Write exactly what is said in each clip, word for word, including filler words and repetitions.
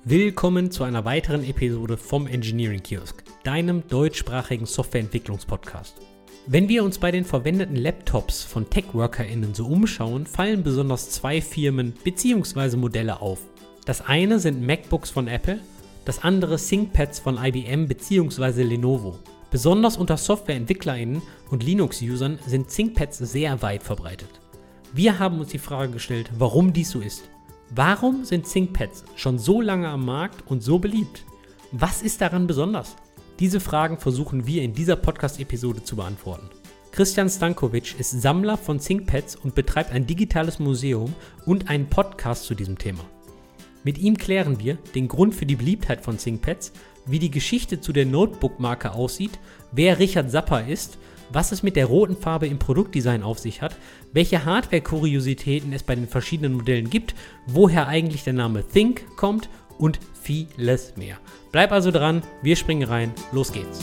Willkommen zu einer weiteren Episode vom Engineering Kiosk, deinem deutschsprachigen Softwareentwicklungspodcast. Wenn wir uns bei den verwendeten Laptops von Tech-WorkerInnen so umschauen, fallen besonders zwei Firmen bzw. Modelle auf. Das eine sind MacBooks von Apple, das andere ThinkPads von I B M bzw. Lenovo. Besonders unter SoftwareentwicklerInnen und Linux-Usern sind ThinkPads sehr weit verbreitet. Wir haben uns die Frage gestellt, warum dies so ist. Warum sind ThinkPads schon so lange am Markt und so beliebt? Was ist daran besonders? Diese Fragen versuchen wir in dieser Podcast-Episode zu beantworten. Christian Stankovic ist Sammler von ThinkPads und betreibt ein digitales Museum und einen Podcast zu diesem Thema. Mit ihm klären wir den Grund für die Beliebtheit von ThinkPads, wie die Geschichte zu der Notebook-Marke aussieht, wer Richard Sapper ist, was es mit der roten Farbe im Produktdesign auf sich hat, welche Hardware-Kuriositäten es bei den verschiedenen Modellen gibt, woher eigentlich der Name Think kommt und vieles mehr. Bleib also dran, wir springen rein, los geht's.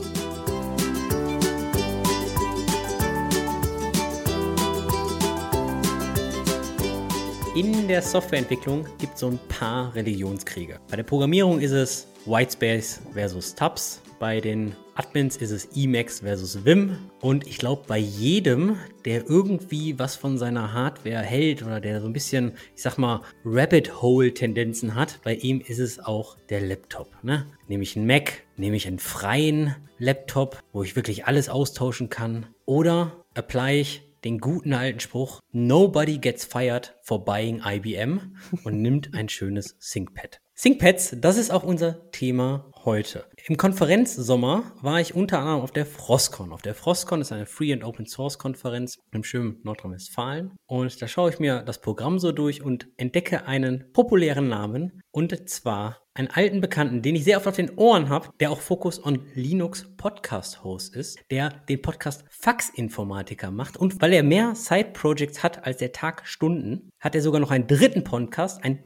In der Softwareentwicklung gibt es so ein paar Religionskriege. Bei der Programmierung ist es Whitespace versus Tubs, bei den Admins ist es Emacs versus Vim und ich glaube bei jedem, der irgendwie was von seiner Hardware hält oder der so ein bisschen, ich sag mal, Rabbit-Hole-Tendenzen hat, bei ihm ist es auch der Laptop. Ne? Nehme ich einen Mac, nehme ich einen freien Laptop, wo ich wirklich alles austauschen kann, oder apply ich den guten alten Spruch, nobody gets fired for buying I B M und nimmt ein schönes ThinkPad. ThinkPads, das ist auch unser Thema heute. Im Konferenzsommer war ich unter anderem auf der Frostcon. Auf der Frostcon ist eine Free- and Open-Source-Konferenz im schönen Nordrhein-Westfalen. Und da schaue ich mir das Programm so durch und entdecke einen populären Namen. Und zwar einen alten Bekannten, den ich sehr oft auf den Ohren habe, der auch Focus on Linux Podcast-Host ist, der den Podcast Faxinformatiker macht. Und weil er mehr Side-Projects hat als der Tag Stunden, hat er sogar noch einen dritten Podcast, ein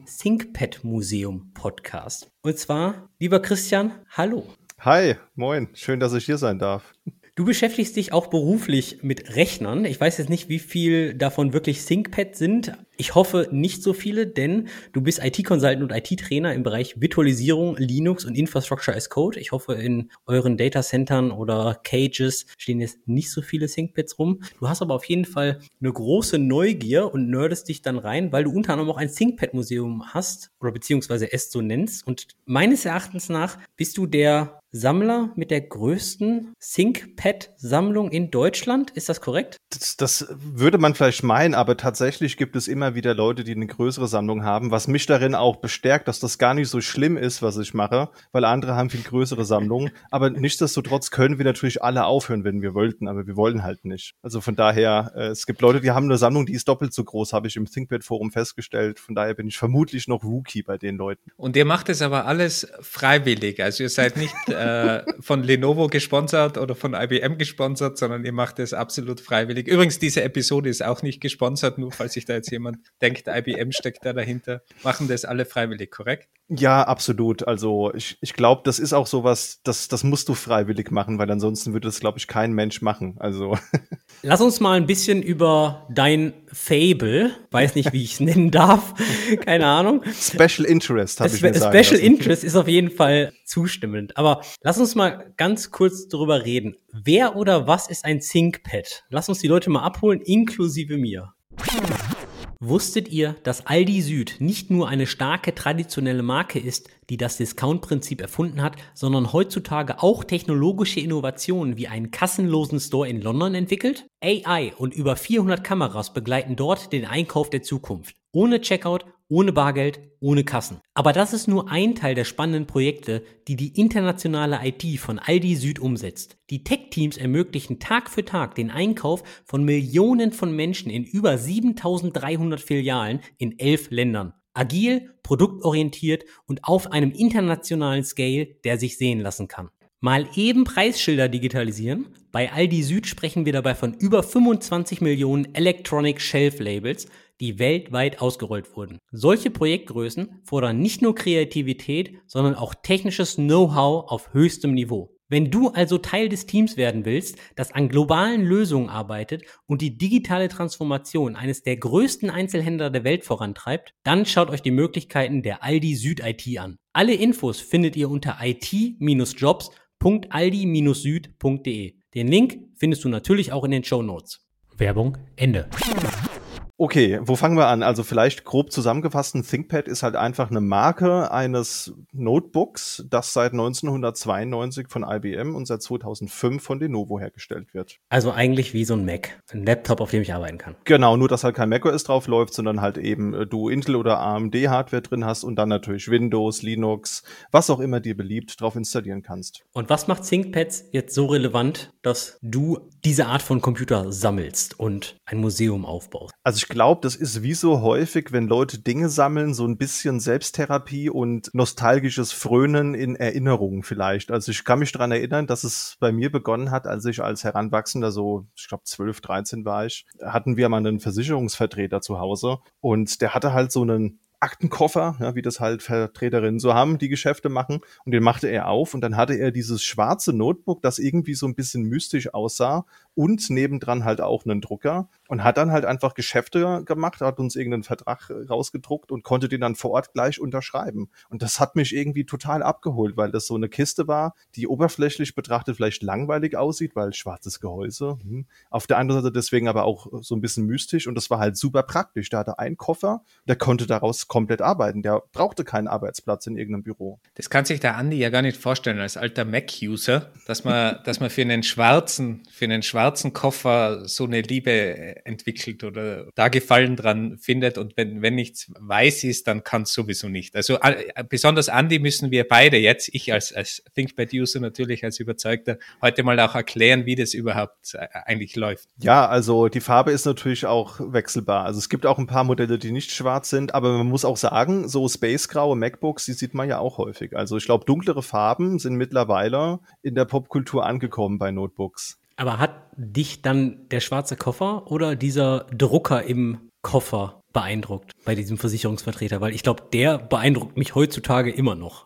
ThinkPad-Museum-Podcast. Und zwar, lieber Christian, hallo. Hi, moin, schön, dass ich hier sein darf. Du beschäftigst dich auch beruflich mit Rechnern. Ich weiß jetzt nicht, wie viel davon wirklich ThinkPad sind. Ich hoffe nicht so viele, denn du bist I T-Consultant und I T-Trainer im Bereich Virtualisierung, Linux und Infrastructure as Code. Ich hoffe, in euren Datacentern oder Cages stehen jetzt nicht so viele ThinkPads rum. Du hast aber auf jeden Fall eine große Neugier und nerdest dich dann rein, weil du unter anderem auch ein ThinkPad-Museum hast oder beziehungsweise es so nennst. Und meines Erachtens nach bist du der Sammler mit der größten ThinkPad-Sammlung in Deutschland. Ist das korrekt? Das, das würde man vielleicht meinen, aber tatsächlich gibt es immer wieder Leute, die eine größere Sammlung haben, was mich darin auch bestärkt, dass das gar nicht so schlimm ist, was ich mache, weil andere haben viel größere Sammlungen. Aber nichtsdestotrotz können wir natürlich alle aufhören, wenn wir wollten, aber wir wollen halt nicht. Also von daher, äh, es gibt Leute, die haben eine Sammlung, die ist doppelt so groß, habe ich im ThinkPad-Forum festgestellt. Von daher bin ich vermutlich noch Rookie bei den Leuten. Und ihr macht es aber alles freiwillig, also ihr seid nicht äh, von Lenovo gesponsert oder von I B M gesponsert, sondern ihr macht es absolut freiwillig. Übrigens, diese Episode ist auch nicht gesponsert, nur falls sich da jetzt jemand denkt, I B M steckt da dahinter. Machen das alle freiwillig, korrekt? Ja, absolut. Also ich, ich glaube, das ist auch sowas, das, das musst du freiwillig machen, weil ansonsten würde das, glaube ich, kein Mensch machen. Also lass uns mal ein bisschen über dein Fable, weiß nicht, wie ich es nennen darf, keine Ahnung. Special Interest, habe ich mir sagen Special lassen. Interest ist auf jeden Fall zustimmend. Aber lass uns mal ganz kurz drüber reden. Wer oder was ist ein ThinkPad? Lass uns die Leute mal abholen, inklusive mir. Wusstet ihr, dass Aldi Süd nicht nur eine starke traditionelle Marke ist, die das Discount-Prinzip erfunden hat, sondern heutzutage auch technologische Innovationen wie einen kassenlosen Store in London entwickelt? A I und über vierhundert Kameras begleiten dort den Einkauf der Zukunft. Ohne Checkout, ohne Bargeld, ohne Kassen. Aber das ist nur ein Teil der spannenden Projekte, die die internationale I T von Aldi Süd umsetzt. Die Tech-Teams ermöglichen Tag für Tag den Einkauf von Millionen von Menschen in über siebentausenddreihundert Filialen in elf Ländern. Agil, produktorientiert und auf einem internationalen Scale, der sich sehen lassen kann. Mal eben Preisschilder digitalisieren. Bei Aldi Süd sprechen wir dabei von über fünfundzwanzig Millionen Electronic Shelf Labels, die weltweit ausgerollt wurden. Solche Projektgrößen fordern nicht nur Kreativität, sondern auch technisches Know-how auf höchstem Niveau. Wenn du also Teil des Teams werden willst, das an globalen Lösungen arbeitet und die digitale Transformation eines der größten Einzelhändler der Welt vorantreibt, dann schaut euch die Möglichkeiten der Aldi Süd I T an. Alle Infos findet ihr unter i t Bindestrich jobs Punkt aldi Bindestrich süd Punkt de. Den Link findest du natürlich auch in den Shownotes. Werbung Ende. Okay, wo fangen wir an? Also vielleicht grob zusammengefasst, ein ThinkPad ist halt einfach eine Marke eines Notebooks, das seit neunzehnhundertzweiundneunzig von I B M und seit zweitausendfünf von Lenovo hergestellt wird. Also eigentlich wie so ein Mac, ein Laptop, auf dem ich arbeiten kann. Genau, nur dass halt kein macOS drauf läuft, sondern halt eben äh, du Intel- oder A M D-Hardware drin hast und dann natürlich Windows, Linux, was auch immer dir beliebt, drauf installieren kannst. Und was macht ThinkPads jetzt so relevant, dass du diese Art von Computer sammelst und ein Museum aufbaust? Also ich glaube, das ist wie so häufig, wenn Leute Dinge sammeln, so ein bisschen Selbsttherapie und nostalgisches Frönen in Erinnerungen vielleicht. Also ich kann mich daran erinnern, dass es bei mir begonnen hat, als ich als Heranwachsender, so ich glaube zwölf, dreizehn war ich, hatten wir mal einen Versicherungsvertreter zu Hause und der hatte halt so einen Aktenkoffer, ja, wie das halt Vertreterinnen so haben, die Geschäfte machen. Und den machte er auf und dann hatte er dieses schwarze Notebook, das irgendwie so ein bisschen mystisch aussah und nebendran halt auch einen Drucker und hat dann halt einfach Geschäfte gemacht, hat uns irgendeinen Vertrag rausgedruckt und konnte den dann vor Ort gleich unterschreiben. Und das hat mich irgendwie total abgeholt, weil das so eine Kiste war, die oberflächlich betrachtet vielleicht langweilig aussieht, weil schwarzes Gehäuse. Hm. Auf der anderen Seite deswegen aber auch so ein bisschen mystisch und das war halt super praktisch. Da hatte einen Koffer, der konnte daraus komplett arbeiten. Der brauchte keinen Arbeitsplatz in irgendeinem Büro. Das kann sich der Andi ja gar nicht vorstellen als alter Mac-User, dass man, dass man für einen schwarzen, für einen schwarzen Koffer so eine Liebe entwickelt oder da Gefallen dran findet. Und wenn, wenn nichts weiß ist, dann kann es sowieso nicht. Also äh, besonders Andi müssen wir beide jetzt, ich als, als ThinkPad-User natürlich als Überzeugter, heute mal auch erklären, wie das überhaupt äh, eigentlich läuft. Ja, also die Farbe ist natürlich auch wechselbar. Also es gibt auch ein paar Modelle, die nicht schwarz sind, aber man muss auch sagen, so spacegraue MacBooks, die sieht man ja auch häufig. Also ich glaube, dunklere Farben sind mittlerweile in der Popkultur angekommen bei Notebooks. Aber hat dich dann der schwarze Koffer oder dieser Drucker im Koffer beeindruckt bei diesem Versicherungsvertreter? Weil ich glaube, der beeindruckt mich heutzutage immer noch.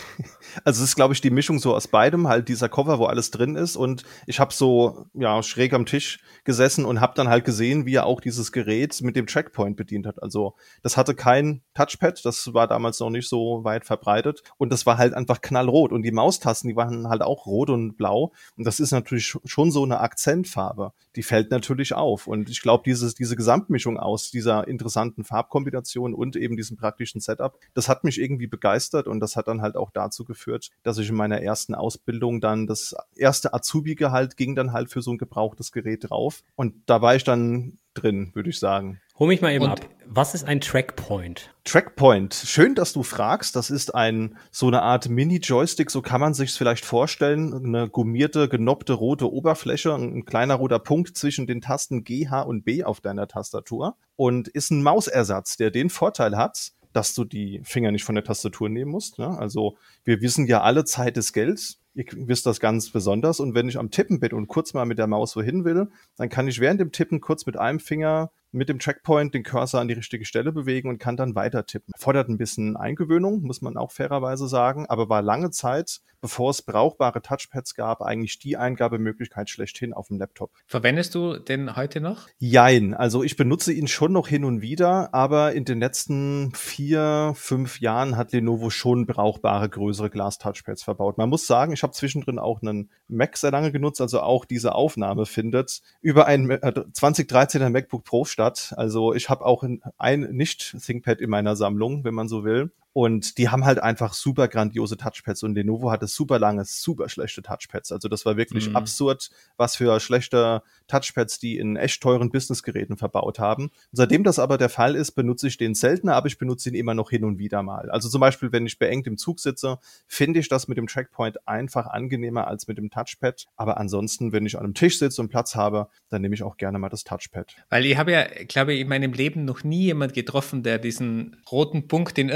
Also es ist, glaube ich, die Mischung so aus beidem, halt dieser Koffer, wo alles drin ist und ich habe so ja schräg am Tisch gesessen und habe dann halt gesehen, wie er auch dieses Gerät mit dem Trackpoint bedient hat. Also das hatte kein Touchpad, das war damals noch nicht so weit verbreitet und das war halt einfach knallrot und die Maustasten, die waren halt auch rot und blau und das ist natürlich schon so eine Akzentfarbe, die fällt natürlich auf und ich glaube, dieses diese Gesamtmischung aus dieser interessanten Farbkombination und eben diesem praktischen Setup, das hat mich irgendwie begeistert und das hat dann halt auch dazu geführt, dass ich in meiner ersten Ausbildung dann das erste Azubi-Gehalt ging dann halt für so ein gebrauchtes Gerät drauf. Und da war ich dann drin, würde ich sagen. Hol mich mal eben Und ab. Was ist ein Trackpoint? Trackpoint. Schön, dass du fragst. Das ist ein so eine Art Mini-Joystick, so kann man sich's vielleicht vorstellen. Eine gummierte, genoppte rote Oberfläche, ein kleiner roter Punkt zwischen den Tasten G, H und B auf deiner Tastatur und ist ein Mausersatz, der den Vorteil hat, dass du die Finger nicht von der Tastatur nehmen musst. Ne? Also wir wissen ja alle, Zeit ist Geld. Ihr wisst das ganz besonders. Und wenn ich am Tippen bin und kurz mal mit der Maus wohin will, dann kann ich während dem Tippen kurz mit einem Finger mit dem Trackpoint den Cursor an die richtige Stelle bewegen und kann dann weiter tippen. Fordert ein bisschen Eingewöhnung, muss man auch fairerweise sagen, aber war lange Zeit, bevor es brauchbare Touchpads gab, eigentlich die Eingabemöglichkeit schlechthin auf dem Laptop. Verwendest du den heute noch? Jein, also ich benutze ihn schon noch hin und wieder, aber in den letzten vier, fünf Jahren hat Lenovo schon brauchbare, größere Glas-Touchpads verbaut. Man muss sagen, ich habe zwischendrin auch einen Mac sehr lange genutzt, also auch diese Aufnahme findet über ein zwanzig dreizehner MacBook Pro statt. Also ich habe auch ein Nicht-ThinkPad in meiner Sammlung, wenn man so will. Und die haben halt einfach super grandiose Touchpads und Lenovo hatte super lange, super schlechte Touchpads. Also das war wirklich mhm. absurd, was für schlechte Touchpads die in echt teuren Businessgeräten verbaut haben. Und seitdem das aber der Fall ist, benutze ich den seltener, aber ich benutze ihn immer noch hin und wieder mal. Also zum Beispiel, wenn ich beengt im Zug sitze, finde ich das mit dem Trackpoint einfach angenehmer als mit dem Touchpad. Aber ansonsten, wenn ich an einem Tisch sitze und Platz habe, dann nehme ich auch gerne mal das Touchpad. Weil ich habe ja, glaube ich, in meinem Leben noch nie jemand getroffen, der diesen roten Punkt in irgendeiner Form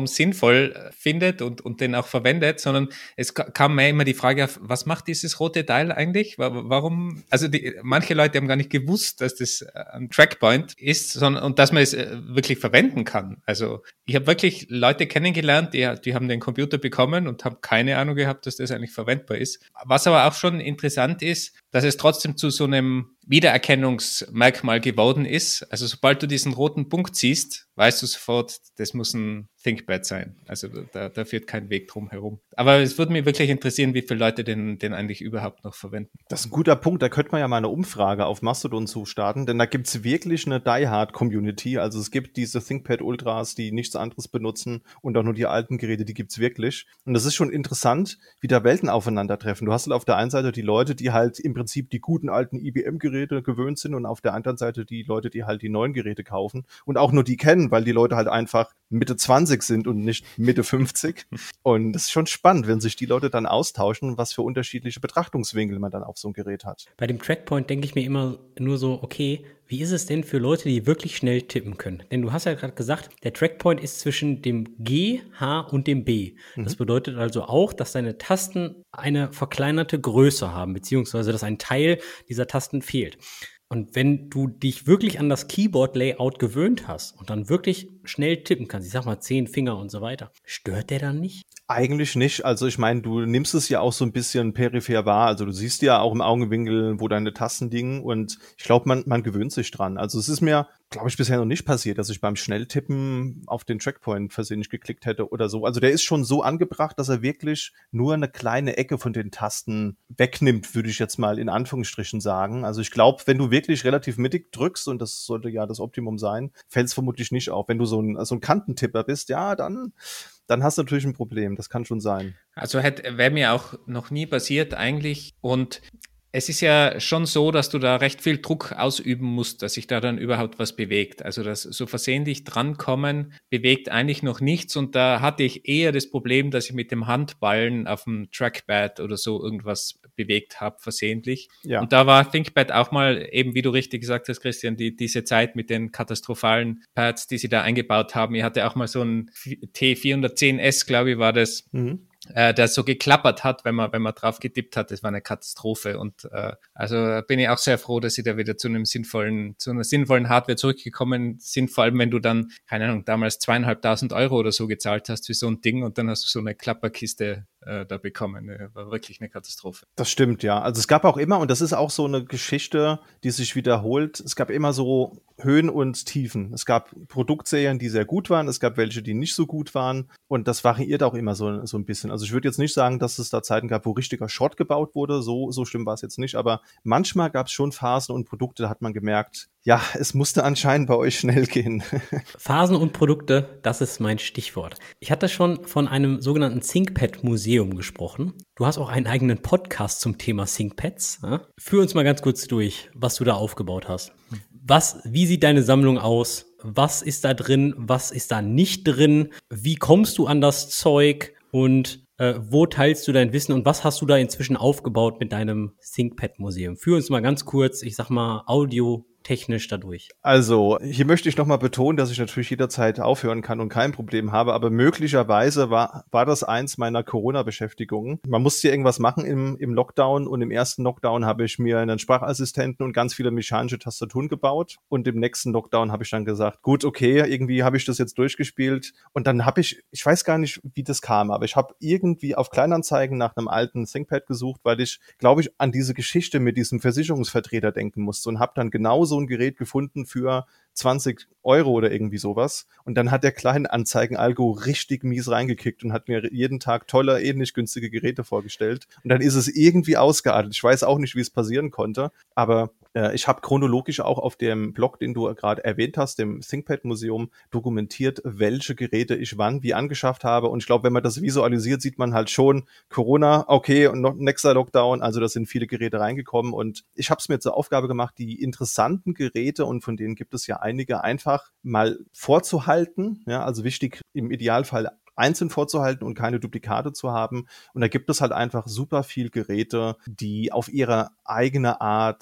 Strom sinnvoll findet und, und den auch verwendet, sondern es kam mir immer die Frage auf, was macht dieses rote Teil eigentlich? Warum? Also die, manche Leute haben gar nicht gewusst, dass das ein Trackpoint ist, sondern und dass man es wirklich verwenden kann. Also ich habe wirklich Leute kennengelernt, die, die haben den Computer bekommen und haben keine Ahnung gehabt, dass das eigentlich verwendbar ist. Was aber auch schon interessant ist, dass es trotzdem zu so einem Wiedererkennungsmerkmal geworden ist. Also sobald du diesen roten Punkt siehst, weißt du sofort, das muss ein ThinkPad sein. Also da, da führt kein Weg drum herum. Aber es würde mich wirklich interessieren, wie viele Leute den, den eigentlich überhaupt noch verwenden. Das ist ein guter Punkt. Da könnte man ja mal eine Umfrage auf Mastodon zustarten, denn da gibt es wirklich eine Die-Hard-Community. Also es gibt diese ThinkPad Ultras, die nichts anderes benutzen und auch nur die alten Geräte, die gibt's wirklich. Und das ist schon interessant, wie da Welten aufeinandertreffen. Du hast halt auf der einen Seite die Leute, die halt im Prinzip die guten alten I B M-Geräte gewöhnt sind und auf der anderen Seite die Leute, die halt die neuen Geräte kaufen und auch nur die kennen, weil die Leute halt einfach Mitte zwanzig sind und nicht Mitte fünfzig. Und das ist schon spannend, wenn sich die Leute dann austauschen, was für unterschiedliche Betrachtungswinkel man dann auf so ein Gerät hat. Bei dem Trackpoint denke ich mir immer nur so, okay, wie ist es denn für Leute, die wirklich schnell tippen können? Denn du hast ja gerade gesagt, der Trackpoint ist zwischen dem G, H und dem B. Das mhm. bedeutet also auch, dass deine Tasten eine verkleinerte Größe haben, beziehungsweise dass ein Teil dieser Tasten fehlt. Und wenn du dich wirklich an das Keyboard-Layout gewöhnt hast und dann wirklich schnell tippen kannst, ich sag mal zehn Finger und so weiter, stört der dann nicht? Eigentlich nicht. Also ich meine, du nimmst es ja auch so ein bisschen peripher wahr. Also du siehst ja auch im Augenwinkel, wo deine Tasten liegen und ich glaube, man, man gewöhnt sich dran. Also es ist mir, glaube ich, bisher noch nicht passiert, dass ich beim Schnelltippen auf den Trackpoint versehentlich geklickt hätte oder so. Also der ist schon so angebracht, dass er wirklich nur eine kleine Ecke von den Tasten wegnimmt, würde ich jetzt mal in Anführungsstrichen sagen. Also ich glaube, wenn du wirklich relativ mittig drückst, und das sollte ja das Optimum sein, fällt es vermutlich nicht auf. Wenn du so ein, so ein Kantentipper bist, ja, dann... dann hast du natürlich ein Problem. Das kann schon sein. Also wäre mir auch noch nie passiert eigentlich. Und es ist ja schon so, dass du da recht viel Druck ausüben musst, dass sich da dann überhaupt was bewegt. Also das so versehentlich drankommen bewegt eigentlich noch nichts. Und da hatte ich eher das Problem, dass ich mit dem Handballen auf dem Trackpad oder so irgendwas bewegt habe, versehentlich. Ja. Und da war ThinkPad auch mal, eben wie du richtig gesagt hast, Christian, die, diese Zeit mit den katastrophalen Pads, die sie da eingebaut haben. Ich hatte auch mal so ein T vierhundertzehn S, glaube ich, war das. Mhm. Äh, der so geklappert hat, wenn man wenn man drauf getippt hat. Das war eine Katastrophe. Und äh, also bin ich auch sehr froh, dass sie da wieder zu einem sinnvollen, zu einer sinnvollen Hardware zurückgekommen sind. Vor allem, wenn du dann, keine Ahnung, damals zweieinhalbtausend Euro oder so gezahlt hast für so ein Ding und dann hast du so eine Klapperkiste äh, da bekommen. War wirklich eine Katastrophe. Das stimmt, ja. Also es gab auch immer, und das ist auch so eine Geschichte, die sich wiederholt, es gab immer so Höhen und Tiefen. Es gab Produktserien, die sehr gut waren, es gab welche, die nicht so gut waren und das variiert auch immer so, so ein bisschen. Also ich würde jetzt nicht sagen, dass es da Zeiten gab, wo richtiger Schrott gebaut wurde, so, so schlimm war es jetzt nicht, aber manchmal gab es schon Phasen und Produkte, da hat man gemerkt, ja, es musste anscheinend bei euch schnell gehen. Phasen und Produkte, das ist mein Stichwort. Ich hatte schon von einem sogenannten ThinkPad-Museum gesprochen. Du hast auch einen eigenen Podcast zum Thema ThinkPads. Ja? Führ uns mal ganz kurz durch, was du da aufgebaut hast. Was, wie sieht deine Sammlung aus? Was ist da drin? Was ist da nicht drin? Wie kommst du an das Zeug? Und äh, wo teilst du dein Wissen? Und was hast du da inzwischen aufgebaut mit deinem ThinkPad-Museum? Führ uns mal ganz kurz, ich sag mal, Audio technisch dadurch. Also, hier möchte ich nochmal betonen, dass ich natürlich jederzeit aufhören kann und kein Problem habe, aber möglicherweise war, war das eins meiner Corona-Beschäftigungen. Man musste hier irgendwas machen im, im Lockdown und im ersten Lockdown habe ich mir einen Sprachassistenten und ganz viele mechanische Tastaturen gebaut und im nächsten Lockdown habe ich dann gesagt, gut, okay, irgendwie habe ich das jetzt durchgespielt und dann habe ich, ich weiß gar nicht, wie das kam, aber ich habe irgendwie auf Kleinanzeigen nach einem alten ThinkPad gesucht, weil ich, glaube ich, an diese Geschichte mit diesem Versicherungsvertreter denken musste und habe dann genauso ein Gerät gefunden für zwanzig Euro oder irgendwie sowas. Und dann hat der Kleinanzeigen-Algo richtig mies reingekickt und hat mir jeden Tag tolle, ähnlich günstige Geräte vorgestellt. Und dann ist es irgendwie ausgeartet. Ich weiß auch nicht, wie es passieren konnte, aber äh, ich habe chronologisch auch auf dem Blog, den du gerade erwähnt hast, dem ThinkPad-Museum, dokumentiert, welche Geräte ich wann wie angeschafft habe. Und ich glaube, wenn man das visualisiert, sieht man halt schon Corona, okay, und noch nächster Lockdown, also da sind viele Geräte reingekommen. Und ich habe es mir zur Aufgabe gemacht, die interessanten Geräte, und von denen gibt es ja einige, einfach mal vorzuhalten. Ja, also wichtig im Idealfall einzeln vorzuhalten und keine Duplikate zu haben. Und da gibt es halt einfach super viel Geräte, die auf ihre eigene Art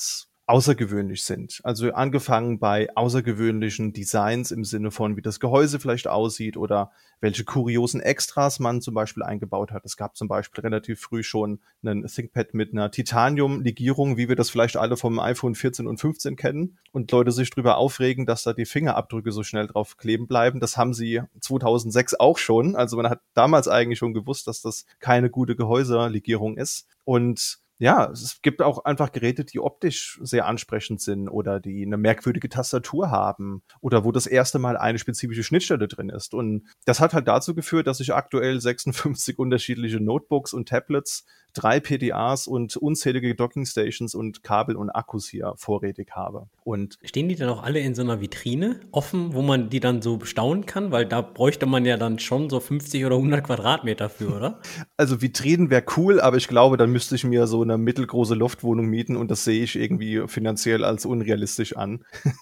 außergewöhnlich sind. Also angefangen bei außergewöhnlichen Designs im Sinne von, wie das Gehäuse vielleicht aussieht oder welche kuriosen Extras man zum Beispiel eingebaut hat. Es gab zum Beispiel relativ früh schon einen ThinkPad mit einer Titanium-Legierung, wie wir das vielleicht alle vom iPhone vierzehn und fünfzehn kennen und Leute sich drüber aufregen, dass da die Fingerabdrücke so schnell drauf kleben bleiben. Das haben sie zweitausendsechs auch schon. Also man hat damals eigentlich schon gewusst, dass das keine gute Gehäuselegierung ist. Und ja, es gibt auch einfach Geräte, die optisch sehr ansprechend sind oder die eine merkwürdige Tastatur haben oder wo das erste Mal eine spezifische Schnittstelle drin ist. Und das hat halt dazu geführt, dass ich aktuell sechsundfünfzig unterschiedliche Notebooks und Tablets, drei P D As und unzählige Dockingstations und Kabel und Akkus hier vorrätig habe. Und stehen die dann auch alle in so einer Vitrine offen, wo man die dann so bestaunen kann? Weil da bräuchte man ja dann schon so fünfzig oder hundert Quadratmeter für, oder? Also Vitrinen wäre cool, aber ich glaube, dann müsste ich mir so eine mittelgroße Loftwohnung mieten und das sehe ich irgendwie finanziell als unrealistisch an.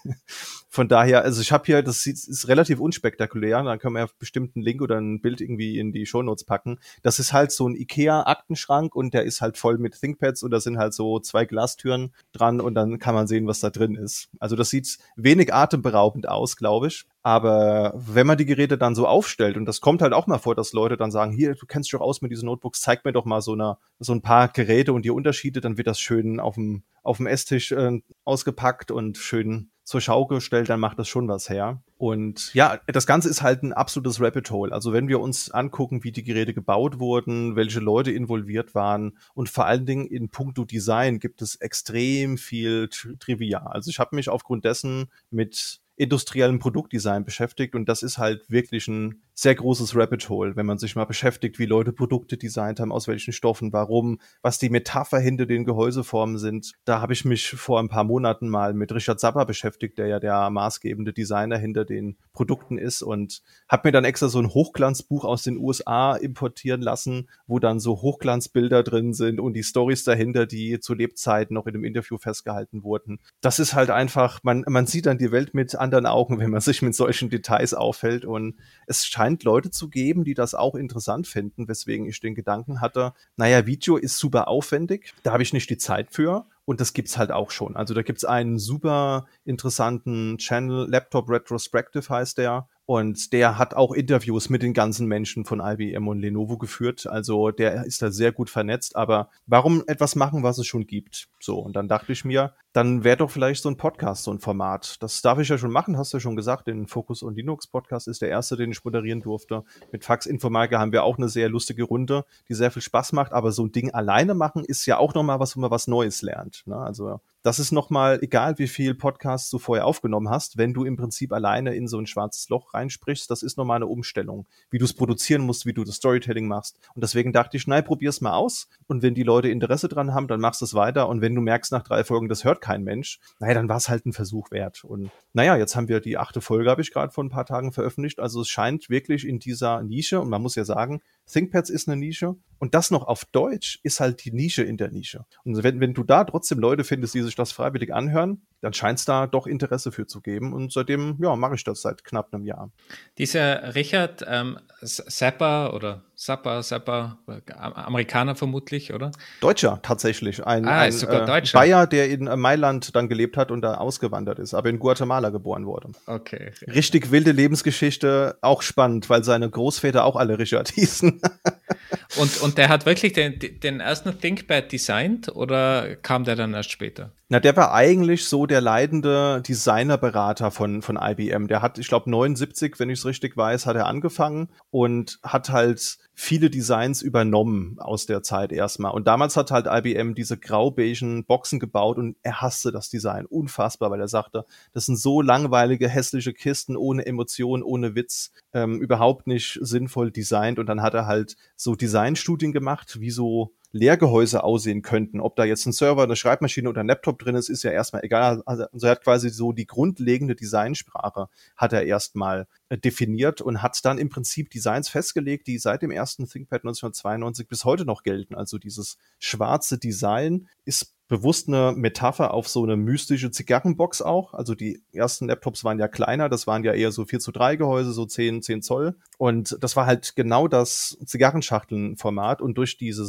Von daher, also ich habe hier, das ist relativ unspektakulär, dann können wir ja bestimmt einen Link oder ein Bild irgendwie in die Shownotes packen. Das ist halt so ein Ikea-Aktenschrank und der ist halt voll mit ThinkPads und da sind halt so zwei Glastüren dran und dann kann man sehen, was da drin ist. Also das sieht wenig atemberaubend aus, glaube ich. Aber wenn man die Geräte dann so aufstellt, und das kommt halt auch mal vor, dass Leute dann sagen, hier, du kennst dich doch aus mit diesen Notebooks, zeig mir doch mal so, eine, so ein paar Geräte und die Unterschiede, dann wird das schön auf dem, auf dem Esstisch äh, ausgepackt und schön zur Schau gestellt, dann macht das schon was her. Und ja, das Ganze ist halt ein absolutes Rabbit Hole. Also wenn wir uns angucken, wie die Geräte gebaut wurden, welche Leute involviert waren und vor allen Dingen in puncto Design gibt es extrem viel Trivia. Also ich habe mich aufgrund dessen mit industriellem Produktdesign beschäftigt und das ist halt wirklich ein sehr großes Rabbit Hole, wenn man sich mal beschäftigt, wie Leute Produkte designt haben, aus welchen Stoffen, warum, was die Metapher hinter den Gehäuseformen sind. Da habe ich mich vor ein paar Monaten mal mit Richard Zappa beschäftigt, der ja der maßgebende Designer hinter den Produkten ist und habe mir dann extra so ein Hochglanzbuch aus den U S A importieren lassen, wo dann so Hochglanzbilder drin sind und die Storys dahinter, die zu Lebzeiten noch in einem Interview festgehalten wurden. Das ist halt einfach, man, man sieht dann die Welt mit anderen Augen, wenn man sich mit solchen Details aufhält und es scheint Leute zu geben, die das auch interessant finden, weswegen ich den Gedanken hatte, naja, Video ist super aufwendig, da habe ich nicht die Zeit für. Und das gibt's halt auch schon. Also da gibt's einen super interessanten Channel, Laptop Retrospective heißt der. Und der hat auch Interviews mit den ganzen Menschen von I B M und Lenovo geführt. Also der ist da sehr gut vernetzt. Aber warum etwas machen, was es schon gibt? So, und dann dachte ich mir, dann wäre doch vielleicht so ein Podcast, so ein Format. Das darf ich ja schon machen, hast du ja schon gesagt. Den Focus on Linux Podcast ist der erste, den ich moderieren durfte. Mit Fax Informatiker haben wir auch eine sehr lustige Runde, die sehr viel Spaß macht. Aber so ein Ding alleine machen ist ja auch nochmal was, wo man was Neues lernt. Ne? Also das ist nochmal, egal wie viel Podcasts du vorher aufgenommen hast, wenn du im Prinzip alleine in so ein schwarzes Loch reinsprichst, das ist nochmal eine Umstellung, wie du es produzieren musst, wie du das Storytelling machst. Und deswegen dachte ich, nein, probier's mal aus. Und wenn die Leute Interesse dran haben, dann machst du es weiter. Und wenn du merkst nach drei Folgen, das hört kein Mensch, naja, dann war es halt ein Versuch wert. Und naja, jetzt haben wir die achte Folge, habe ich gerade vor ein paar Tagen veröffentlicht. Also es scheint wirklich in dieser Nische, und man muss ja sagen, ThinkPads ist eine Nische und das noch auf Deutsch ist halt die Nische in der Nische. Und wenn, wenn du da trotzdem Leute findest, die sich das freiwillig anhören, dann scheint es da doch Interesse für zu geben. Und seitdem, ja, mache ich das seit knapp einem Jahr. Dieser Richard ähm, Zappa oder Zappa, Zappa, Amerikaner vermutlich, oder? Deutscher tatsächlich. Ein, ah, ein ist sogar äh, Deutscher. Bayer, der in äh, Mailand dann gelebt hat und da ausgewandert ist, aber in Guatemala geboren wurde. Okay. Richtig wilde Lebensgeschichte, auch spannend, weil seine Großväter auch alle Richard hießen. Und, und der hat wirklich den, den ersten ThinkPad designt oder kam der dann erst später? Na, der war eigentlich so der leitende Designerberater von, von I B M. Der hat, ich glaube, neunundsiebzig, wenn ich es richtig weiß, hat er angefangen und hat halt viele Designs übernommen aus der Zeit erstmal. Und damals hat halt I B M diese grau-beigen Boxen gebaut und er hasste das Design unfassbar, weil er sagte, das sind so langweilige, hässliche Kisten ohne Emotion, ohne Witz, ähm, überhaupt nicht sinnvoll designt. Und dann hat er halt so Designstudien gemacht, wie so Lehrgehäuse aussehen könnten. Ob da jetzt ein Server, eine Schreibmaschine oder ein Laptop drin ist, ist ja erstmal egal. Also er hat quasi so die grundlegende Designsprache hat er erstmal äh, definiert und hat dann im Prinzip Designs festgelegt, die seit dem ersten ThinkPad neunzehnhundertzweiundneunzig bis heute noch gelten. Also dieses schwarze Design ist bewusst eine Metapher auf so eine mystische Zigarrenbox auch. Also die ersten Laptops waren ja kleiner, das waren ja eher so vier zu drei Gehäuse, so zehn, zehn Zoll. Und das war halt genau das Zigarrenschachtelnformat und durch dieses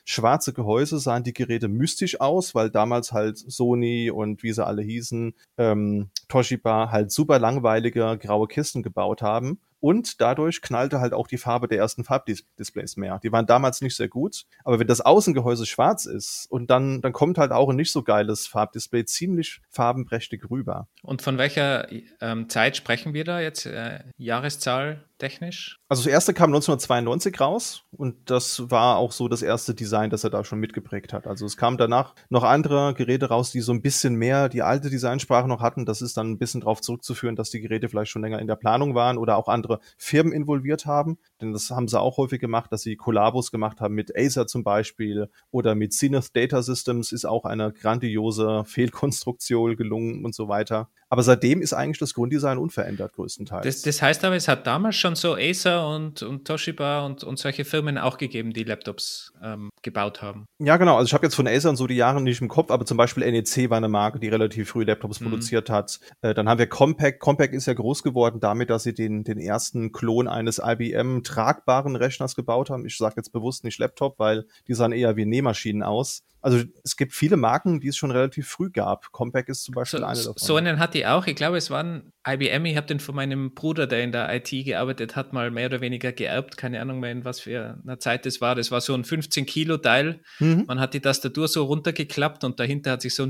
schwarze Gehäuse sahen die Geräte mystisch aus, weil damals halt Sony und wie sie alle hießen, ähm, Toshiba halt super langweilige graue Kisten gebaut haben. Und dadurch knallte halt auch die Farbe der ersten Farbdisplays mehr. Die waren damals nicht sehr gut, aber wenn das Außengehäuse schwarz ist und dann, dann kommt halt auch ein nicht so geiles Farbdisplay ziemlich farbenprächtig rüber. Und von welcher ähm, Zeit sprechen wir da jetzt, äh, Jahreszahl technisch? Also das erste kam neunzehnhundertzweiundneunzig raus und das war auch so das erste Design, das er da schon mitgeprägt hat. Also es kamen danach noch andere Geräte raus, die so ein bisschen mehr die alte Designsprache noch hatten. Das ist dann ein bisschen darauf zurückzuführen, dass die Geräte vielleicht schon länger in der Planung waren oder auch andere Firmen involviert haben. Denn das haben sie auch häufig gemacht, dass sie Kollabos gemacht haben mit Acer zum Beispiel oder mit Zenith Data Systems ist auch eine grandiose Fehlkonstruktion gelungen und so weiter. Aber seitdem ist eigentlich das Grunddesign unverändert größtenteils. Das, das heißt aber, es hat damals schon so Acer und, und Toshiba und, und solche Firmen auch gegeben, die Laptops ähm, gebaut haben. Ja, genau. Also ich habe jetzt von Acer und so die Jahre nicht im Kopf, aber zum Beispiel N E C war eine Marke, die relativ früh Laptops mhm. produziert hat. Äh, dann haben wir Compaq. Compaq ist ja groß geworden damit, dass sie den, den ersten Klon eines I B M tragbaren Rechners gebaut haben. Ich sage jetzt bewusst nicht Laptop, weil die sahen eher wie Nähmaschinen aus. Also es gibt viele Marken, die es schon relativ früh gab. Compaq ist zum Beispiel so, eine davon. So einen hat die auch. Ich glaube, es waren I B M. Ich habe den von meinem Bruder, der in der I T gearbeitet hat, mal mehr oder weniger geerbt. Keine Ahnung mehr, in was für einer Zeit das war. Das war so ein fünfzehn Kilo Teil. Mhm. Man hat die Tastatur so runtergeklappt und dahinter hat sich so ein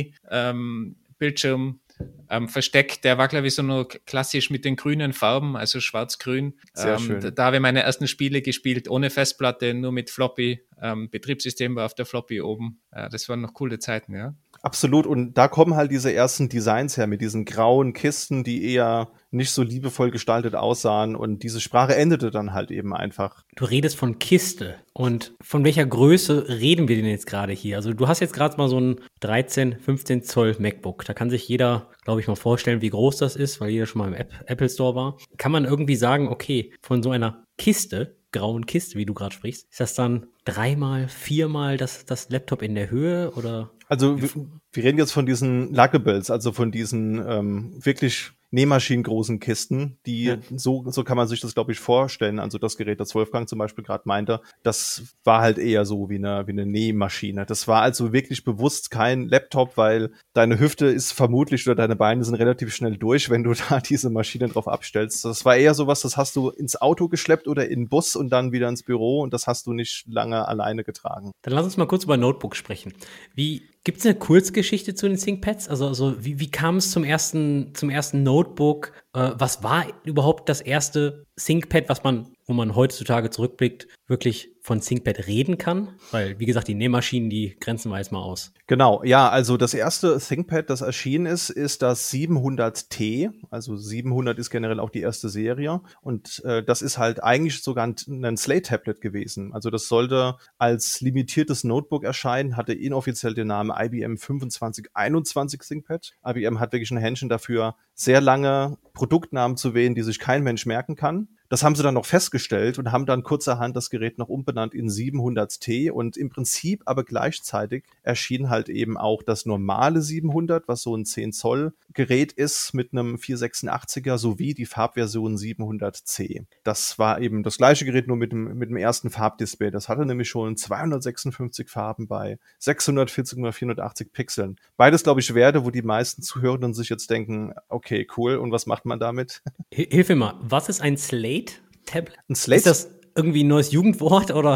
Mini-Bildschirm ähm, versteckt. Der war, glaube ich, so nur klassisch mit den grünen Farben, also schwarz-grün. Sehr ähm, schön. Da, da habe ich meine ersten Spiele gespielt, ohne Festplatte, nur mit Floppy. Ähm, Betriebssystem war auf der Floppy oben. Äh, das waren noch coole Zeiten, ja. Absolut. Und da kommen halt diese ersten Designs her mit diesen grauen Kisten, die eher nicht so liebevoll gestaltet aussahen. Und diese Sprache endete dann halt eben einfach. Du redest von Kiste. Und von welcher Größe reden wir denn jetzt gerade hier? Also du hast jetzt gerade mal so ein dreizehn, fünfzehn Zoll MacBook. Da kann sich jeder, glaube ich, mal vorstellen, wie groß das ist, weil jeder schon mal im App- Apple Store war. Kann man irgendwie sagen, okay, von so einer Kiste, grauen Kiste, wie du gerade sprichst, ist das dann dreimal, viermal das, das Laptop in der Höhe oder? Also wir, wir reden jetzt von diesen Luggables, also von diesen ähm, wirklich nähmaschinengroßen Kisten, die ja. so so kann man sich das, glaube ich, vorstellen. Also das Gerät, das Wolfgang zum Beispiel gerade meinte, das war halt eher so wie eine wie eine Nähmaschine. Das war also wirklich bewusst kein Laptop, weil deine Hüfte ist vermutlich oder deine Beine sind relativ schnell durch, wenn du da diese Maschine drauf abstellst. Das war eher sowas, das hast du ins Auto geschleppt oder in den Bus und dann wieder ins Büro und das hast du nicht lange alleine getragen. Dann lass uns mal kurz über Notebook sprechen. Wie Gibt es eine Kurzgeschichte zu den ThinkPads? Also, also wie, wie kam es zum ersten, zum ersten Notebook? Äh, was war überhaupt das erste ThinkPad, was man, wo man heutzutage zurückblickt, wirklich von ThinkPad reden kann? Weil, wie gesagt, die Nähmaschinen, die grenzen wir jetzt mal aus. Genau, ja, also das erste ThinkPad, das erschienen ist, ist das siebenhundert T. Also siebenhundert ist generell auch die erste Serie. Und äh, das ist halt eigentlich sogar ein, ein Slate-Tablet gewesen. Also das sollte als limitiertes Notebook erscheinen, hatte inoffiziell den Namen I B M fünfundzwanzig einundzwanzig ThinkPad. I B M hat wirklich ein Händchen dafür, sehr lange Produktnamen zu wählen, die sich kein Mensch merken kann. Das haben sie dann noch festgestellt und haben dann kurzerhand das Gerät noch umbenannt in siebenhundert T und im Prinzip aber gleichzeitig erschien halt eben auch das normale siebenhundert, was so ein zehn Zoll Gerät ist mit einem vierhundertsechsundachtziger sowie die Farbversion siebenhundert C. Das war eben das gleiche Gerät, nur mit dem, mit dem ersten Farbdisplay. Das hatte nämlich schon zweihundertsechsundfünfzig Farben bei sechshundertvierzig mal vierhundertachtzig Pixeln. Beides, glaube ich, Werte, wo die meisten Zuhörenden sich jetzt denken, okay, cool, und was macht man damit? Hilf mir mal, was ist ein Slate? Tablet? Ein Slate? Ist das irgendwie ein neues Jugendwort oder?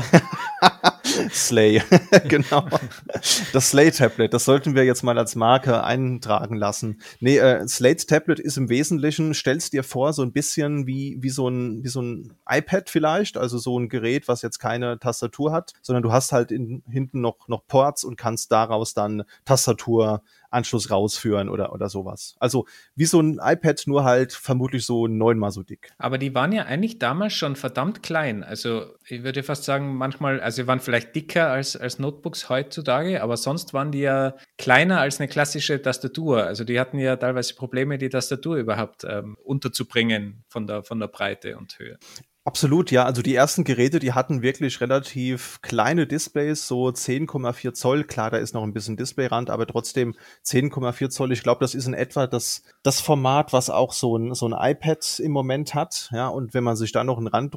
Slay, genau. Das Slate-Tablet, das sollten wir jetzt mal als Marke eintragen lassen. Nee, äh, Slate-Tablet ist im Wesentlichen, stellst dir vor, so ein bisschen wie, wie, so ein, wie so ein iPad vielleicht, also so ein Gerät, was jetzt keine Tastatur hat, sondern du hast halt in, hinten noch, noch Ports und kannst daraus dann Tastatur Anschluss rausführen oder, oder sowas. Also wie so ein iPad, nur halt vermutlich so neunmal so dick. Aber die waren ja eigentlich damals schon verdammt klein. Also ich würde fast sagen, manchmal, also sie waren vielleicht dicker als, als Notebooks heutzutage, aber sonst waren die ja kleiner als eine klassische Tastatur. Also die hatten ja teilweise Probleme, die Tastatur überhaupt ähm, unterzubringen von der, von der Breite und Höhe. Absolut, ja. Also die ersten Geräte, die hatten wirklich relativ kleine Displays, so zehn Komma vier Zoll. Klar, da ist noch ein bisschen Displayrand, aber trotzdem zehn Komma vier Zoll. Ich glaube, das ist in etwa das, das Format, was auch so ein, so ein iPad im Moment hat. Ja, und wenn man sich da noch einen Rand drum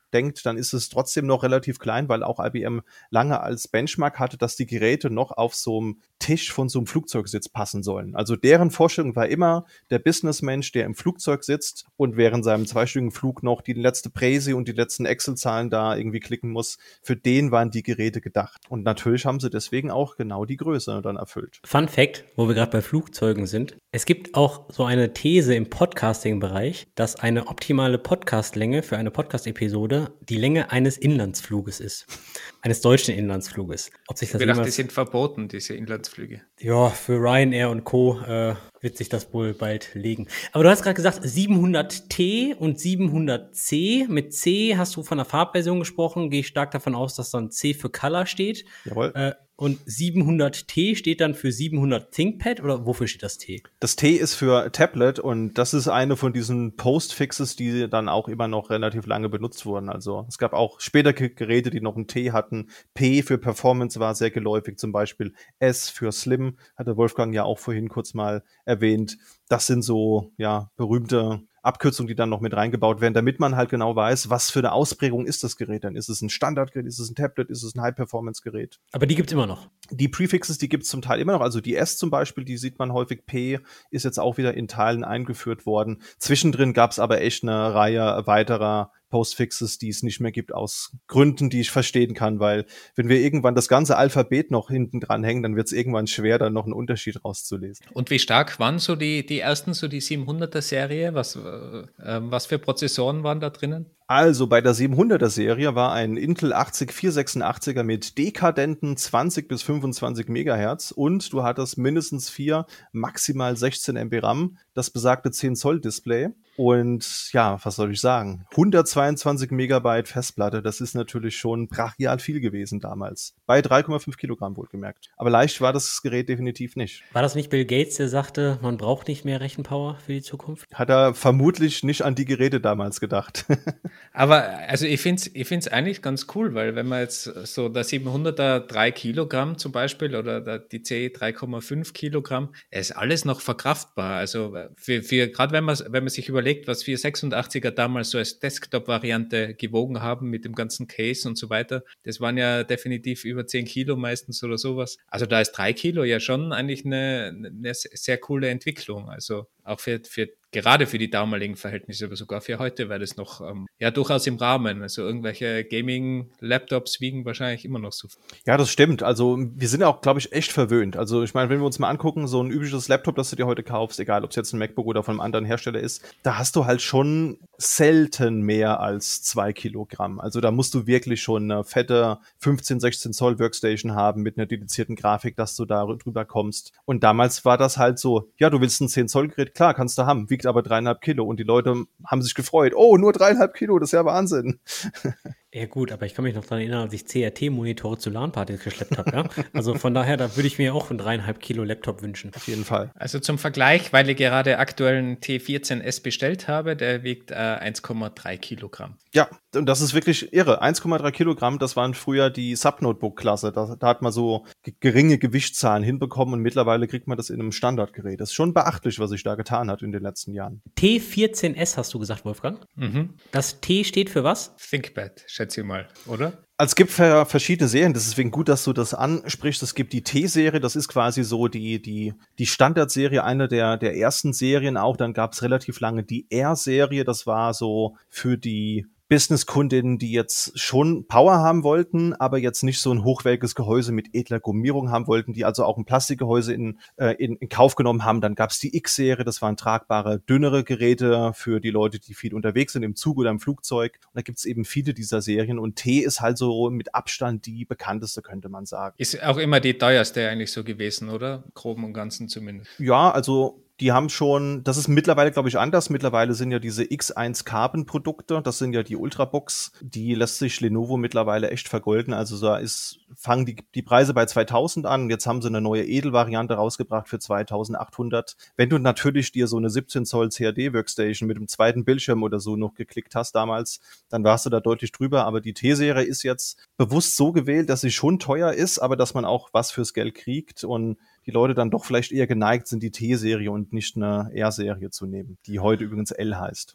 denkt, dann ist es trotzdem noch relativ klein, weil auch I B M lange als Benchmark hatte, dass die Geräte noch auf so einem Tisch von so einem Flugzeugsitz passen sollen. Also deren Vorstellung war immer der Businessmensch, der im Flugzeug sitzt und während seinem zweistündigen Flug noch die letzte Präsi und die letzten Excel-Zahlen da irgendwie klicken muss. Für den waren die Geräte gedacht. Und natürlich haben sie deswegen auch genau die Größe dann erfüllt. Fun Fact, wo wir gerade bei Flugzeugen sind. Es gibt auch so eine These im Podcasting-Bereich, dass eine optimale Podcastlänge für eine Podcast-Episode die Länge eines Inlandsfluges ist. Eines deutschen Inlandsfluges. Ob sich das Ich dachte, die jemals, sind verboten, diese Inlandsflüge. ja, für Ryanair und Co. Äh, wird sich das wohl bald legen. Aber du hast gerade gesagt, siebenhundert T und siebenhundert C. Mit C hast du von der Farbversion gesprochen. Gehe ich stark davon aus, dass dann C für Color steht. Jawohl. Äh, und siebenhundert T steht dann für siebenhundert ThinkPad oder wofür steht das T? Das T ist für Tablet und das ist eine von diesen Postfixes, die dann auch immer noch relativ lange benutzt wurden. Also es gab auch später Geräte, die noch ein T hatten. P für Performance war sehr geläufig, zum Beispiel S für Slim, hatte Wolfgang ja auch vorhin kurz mal erwähnt. Das sind so, ja, berühmte Abkürzungen, die dann noch mit reingebaut werden, damit man halt genau weiß, was für eine Ausprägung ist das Gerät denn. Ist es ein Standardgerät, ist es ein Tablet, ist es ein High-Performance-Gerät? Aber die gibt's immer noch. Die Prefixes, die gibt's zum Teil immer noch. Also die S zum Beispiel, die sieht man häufig. P ist jetzt auch wieder in Teilen eingeführt worden. Zwischendrin gab's aber echt eine Reihe weiterer Postfixes, die es nicht mehr gibt, aus Gründen, die ich verstehen kann, weil wenn wir irgendwann das ganze Alphabet noch hinten dran hängen, dann wird es irgendwann schwer, dann noch einen Unterschied rauszulesen. Und wie stark waren so die, die ersten, so die siebenhunderter Serie? Was, äh, was für Prozessoren waren da drinnen? Also bei der siebenhunderter Serie war ein Intel achtzig vierhundertsechsundachtziger mit dekadenten zwanzig bis fünfundzwanzig Megahertz und du hattest mindestens vier, maximal sechzehn Megabyte RAM, das besagte zehn Zoll Display. Und ja, was soll ich sagen? hundertzweiundzwanzig Megabyte Festplatte, das ist natürlich schon brachial viel gewesen damals. Bei drei Komma fünf Kilogramm wohlgemerkt. Aber leicht war das Gerät definitiv nicht. War das nicht Bill Gates, der sagte, man braucht nicht mehr Rechenpower für die Zukunft? Hat er vermutlich nicht an die Geräte damals gedacht. Aber also ich finde es ich find's eigentlich ganz cool, weil wenn man jetzt so der siebenhunderter drei Kilogramm zum Beispiel oder der, die C drei Komma fünf Kilogramm, ist alles noch verkraftbar. Also für, für gerade wenn man, wenn man sich überlegt, was wir sechsundachtziger damals so als Desktop-Variante gewogen haben mit dem ganzen Case und so weiter, das waren ja definitiv über zehn Kilo meistens oder sowas. Also da ist drei Kilo ja schon eigentlich eine, eine sehr coole Entwicklung. Also auch für, für gerade für die damaligen Verhältnisse, aber sogar für heute wäre das noch ähm, ja durchaus im Rahmen. Also irgendwelche Gaming-Laptops wiegen wahrscheinlich immer noch so viel. Ja, das stimmt. Also wir sind auch, glaube ich, echt verwöhnt. Also ich meine, wenn wir uns mal angucken, so ein übliches Laptop, das du dir heute kaufst, egal ob es jetzt ein MacBook oder von einem anderen Hersteller ist, da hast du halt schon selten mehr als zwei Kilogramm. Also da musst du wirklich schon eine fette fünfzehn, sechzehn Zoll Workstation haben mit einer dedizierten Grafik, dass du da drüber kommst. Und damals war das halt so, ja, du willst ein zehn Zoll Gerät, klar, kannst du haben, wiegt aber dreieinhalb Kilo. Und die Leute haben sich gefreut, oh, nur dreieinhalb Kilo, das ist ja Wahnsinn. Ja gut, aber ich kann mich noch daran erinnern, als ich C R T-Monitore zu LAN-Partys geschleppt habe. Ja? Also von daher, da würde ich mir auch einen dreieinhalb Kilo Laptop wünschen. Auf jeden Fall. Also zum Vergleich, weil ich gerade aktuell einen T vierzehn S bestellt habe, der wiegt äh, eins Komma drei Kilogramm. Ja, und das ist wirklich irre. eins Komma drei Kilogramm, das waren früher die Subnotebook-Klasse. Da, da hat man so g- geringe Gewichtszahlen hinbekommen und mittlerweile kriegt man das in einem Standardgerät. Das ist schon beachtlich, was sich da getan hat in den letzten Jahren. T vierzehn S hast du gesagt, Wolfgang? Mhm. Das T steht für was? ThinkPad, schätze ich mal, oder? Also es gibt ver- verschiedene Serien, das ist deswegen gut, dass du das ansprichst. Es gibt die T-Serie, das ist quasi so die die die Standardserie, eine der der ersten Serien auch. Dann gab es relativ lange die R-Serie, das war so für die Business-Kundinnen, die jetzt schon Power haben wollten, aber jetzt nicht so ein hochwertiges Gehäuse mit edler Gummierung haben wollten, die also auch ein Plastikgehäuse in, äh, in, in Kauf genommen haben. Dann gab es die X-Serie, das waren tragbare, dünnere Geräte für die Leute, die viel unterwegs sind, im Zug oder im Flugzeug. Und da gibt es eben viele dieser Serien und T ist halt so mit Abstand die bekannteste, könnte man sagen. Ist auch immer die teuerste eigentlich so gewesen, oder? Groben und Ganzen zumindest. Ja, also die haben schon, das ist mittlerweile, glaube ich, anders. Mittlerweile sind ja diese X eins Carbon-Produkte, das sind ja die Ultrabooks, die lässt sich Lenovo mittlerweile echt vergolden. Also da ist, fangen die, die Preise bei zweitausend an. Jetzt haben sie eine neue Edelvariante rausgebracht für zweitausendachthundert. Wenn du natürlich dir so eine siebzehn Zoll C A D-Workstation mit dem zweiten Bildschirm oder so noch geklickt hast damals, dann warst du da deutlich drüber. Aber die T-Serie ist jetzt bewusst so gewählt, dass sie schon teuer ist, aber dass man auch was fürs Geld kriegt. Und die Leute dann doch vielleicht eher geneigt sind, die T-Serie und nicht eine R-Serie zu nehmen, die heute übrigens L heißt.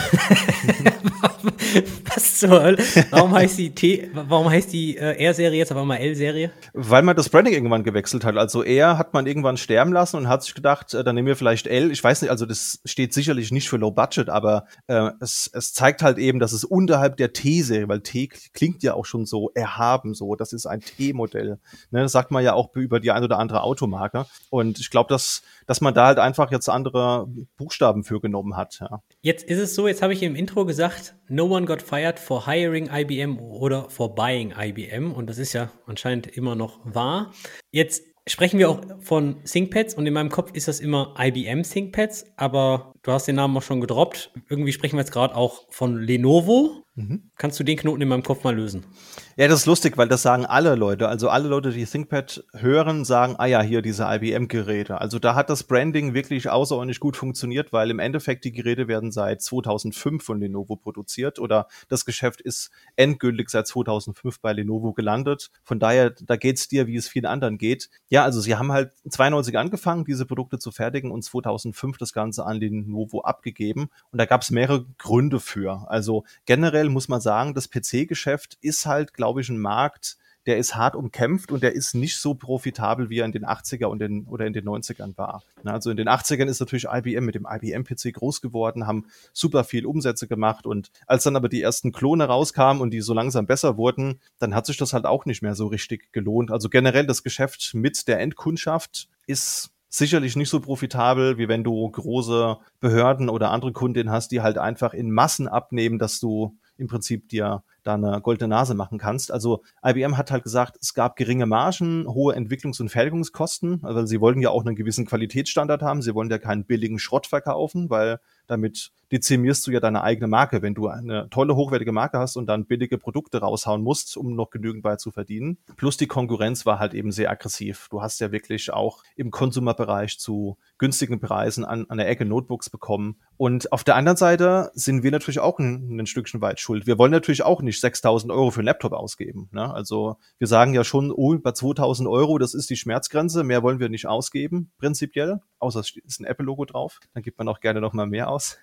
Was zur Hölle? Warum heißt die T, warum heißt die äh, R-Serie jetzt aber mal L-Serie? Weil man das Branding irgendwann gewechselt hat. Also R hat man irgendwann sterben lassen und hat sich gedacht, äh, dann nehmen wir vielleicht L. Ich weiß nicht, also das steht sicherlich nicht für Low Budget, aber äh, es, es zeigt halt eben, dass es unterhalb der T-Serie, weil T klingt ja auch schon so erhaben, so, das ist ein T-Modell. Ne, das sagt man ja auch über die ein oder andere Automarke. Und ich glaube, dass, dass man da halt einfach jetzt andere Buchstaben für genommen hat. Ja. Jetzt ist es so, jetzt habe ich im Intro gesagt, no one got fired for hiring I B M oder for buying I B M. Und das ist ja anscheinend immer noch wahr. Jetzt sprechen wir auch von ThinkPads und in meinem Kopf ist das immer I B M ThinkPads, aber du hast den Namen auch schon gedroppt. Irgendwie sprechen wir jetzt gerade auch von Lenovo. Mhm. Kannst du den Knoten in meinem Kopf mal lösen? Ja, das ist lustig, weil das sagen alle Leute. Also alle Leute, die ThinkPad hören, sagen, ah ja, hier diese I B M-Geräte. Also da hat das Branding wirklich außerordentlich gut funktioniert, weil im Endeffekt die Geräte werden seit zweitausendfünf von Lenovo produziert oder das Geschäft ist endgültig seit zweitausendfünf bei Lenovo gelandet. Von daher, da geht's dir, wie es vielen anderen geht. Ja, also sie haben halt zweiundneunzig angefangen, diese Produkte zu fertigen und zweitausendfünf das Ganze an Lenovo abgegeben. Und da gab es mehrere Gründe für. Also generell muss man sagen, das P C-Geschäft ist halt, glaube ich, ein Markt, der ist hart umkämpft und der ist nicht so profitabel, wie er in den achtziger und den, oder in den neunzigern war. Also in den achtzigern ist natürlich I B M mit dem I B M-P C groß geworden, haben super viel Umsätze gemacht und als dann aber die ersten Klone rauskamen und die so langsam besser wurden, dann hat sich das halt auch nicht mehr so richtig gelohnt. Also generell das Geschäft mit der Endkundschaft ist sicherlich nicht so profitabel, wie wenn du große Behörden oder andere Kundinnen hast, die halt einfach in Massen abnehmen, dass du im Prinzip dir da eine goldene Nase machen kannst. Also I B M hat halt gesagt, es gab geringe Margen, hohe Entwicklungs- und Fertigungskosten, also sie wollten ja auch einen gewissen Qualitätsstandard haben, sie wollen ja keinen billigen Schrott verkaufen, weil damit dezimierst du ja deine eigene Marke, wenn du eine tolle, hochwertige Marke hast und dann billige Produkte raushauen musst, um noch genügend bei zu verdienen. Plus die Konkurrenz war halt eben sehr aggressiv. Du hast ja wirklich auch im Konsumerbereich zu günstigen Preisen an, an der Ecke Notebooks bekommen. Und auf der anderen Seite sind wir natürlich auch ein, ein Stückchen weit schuld. Wir wollen natürlich auch nicht sechstausend Euro für einen Laptop ausgeben. Ne? Also wir sagen ja schon, oh, bei zweitausend Euro, das ist die Schmerzgrenze, mehr wollen wir nicht ausgeben, prinzipiell. Außer es ist ein Apple-Logo drauf, dann gibt man auch gerne noch mal mehr aus.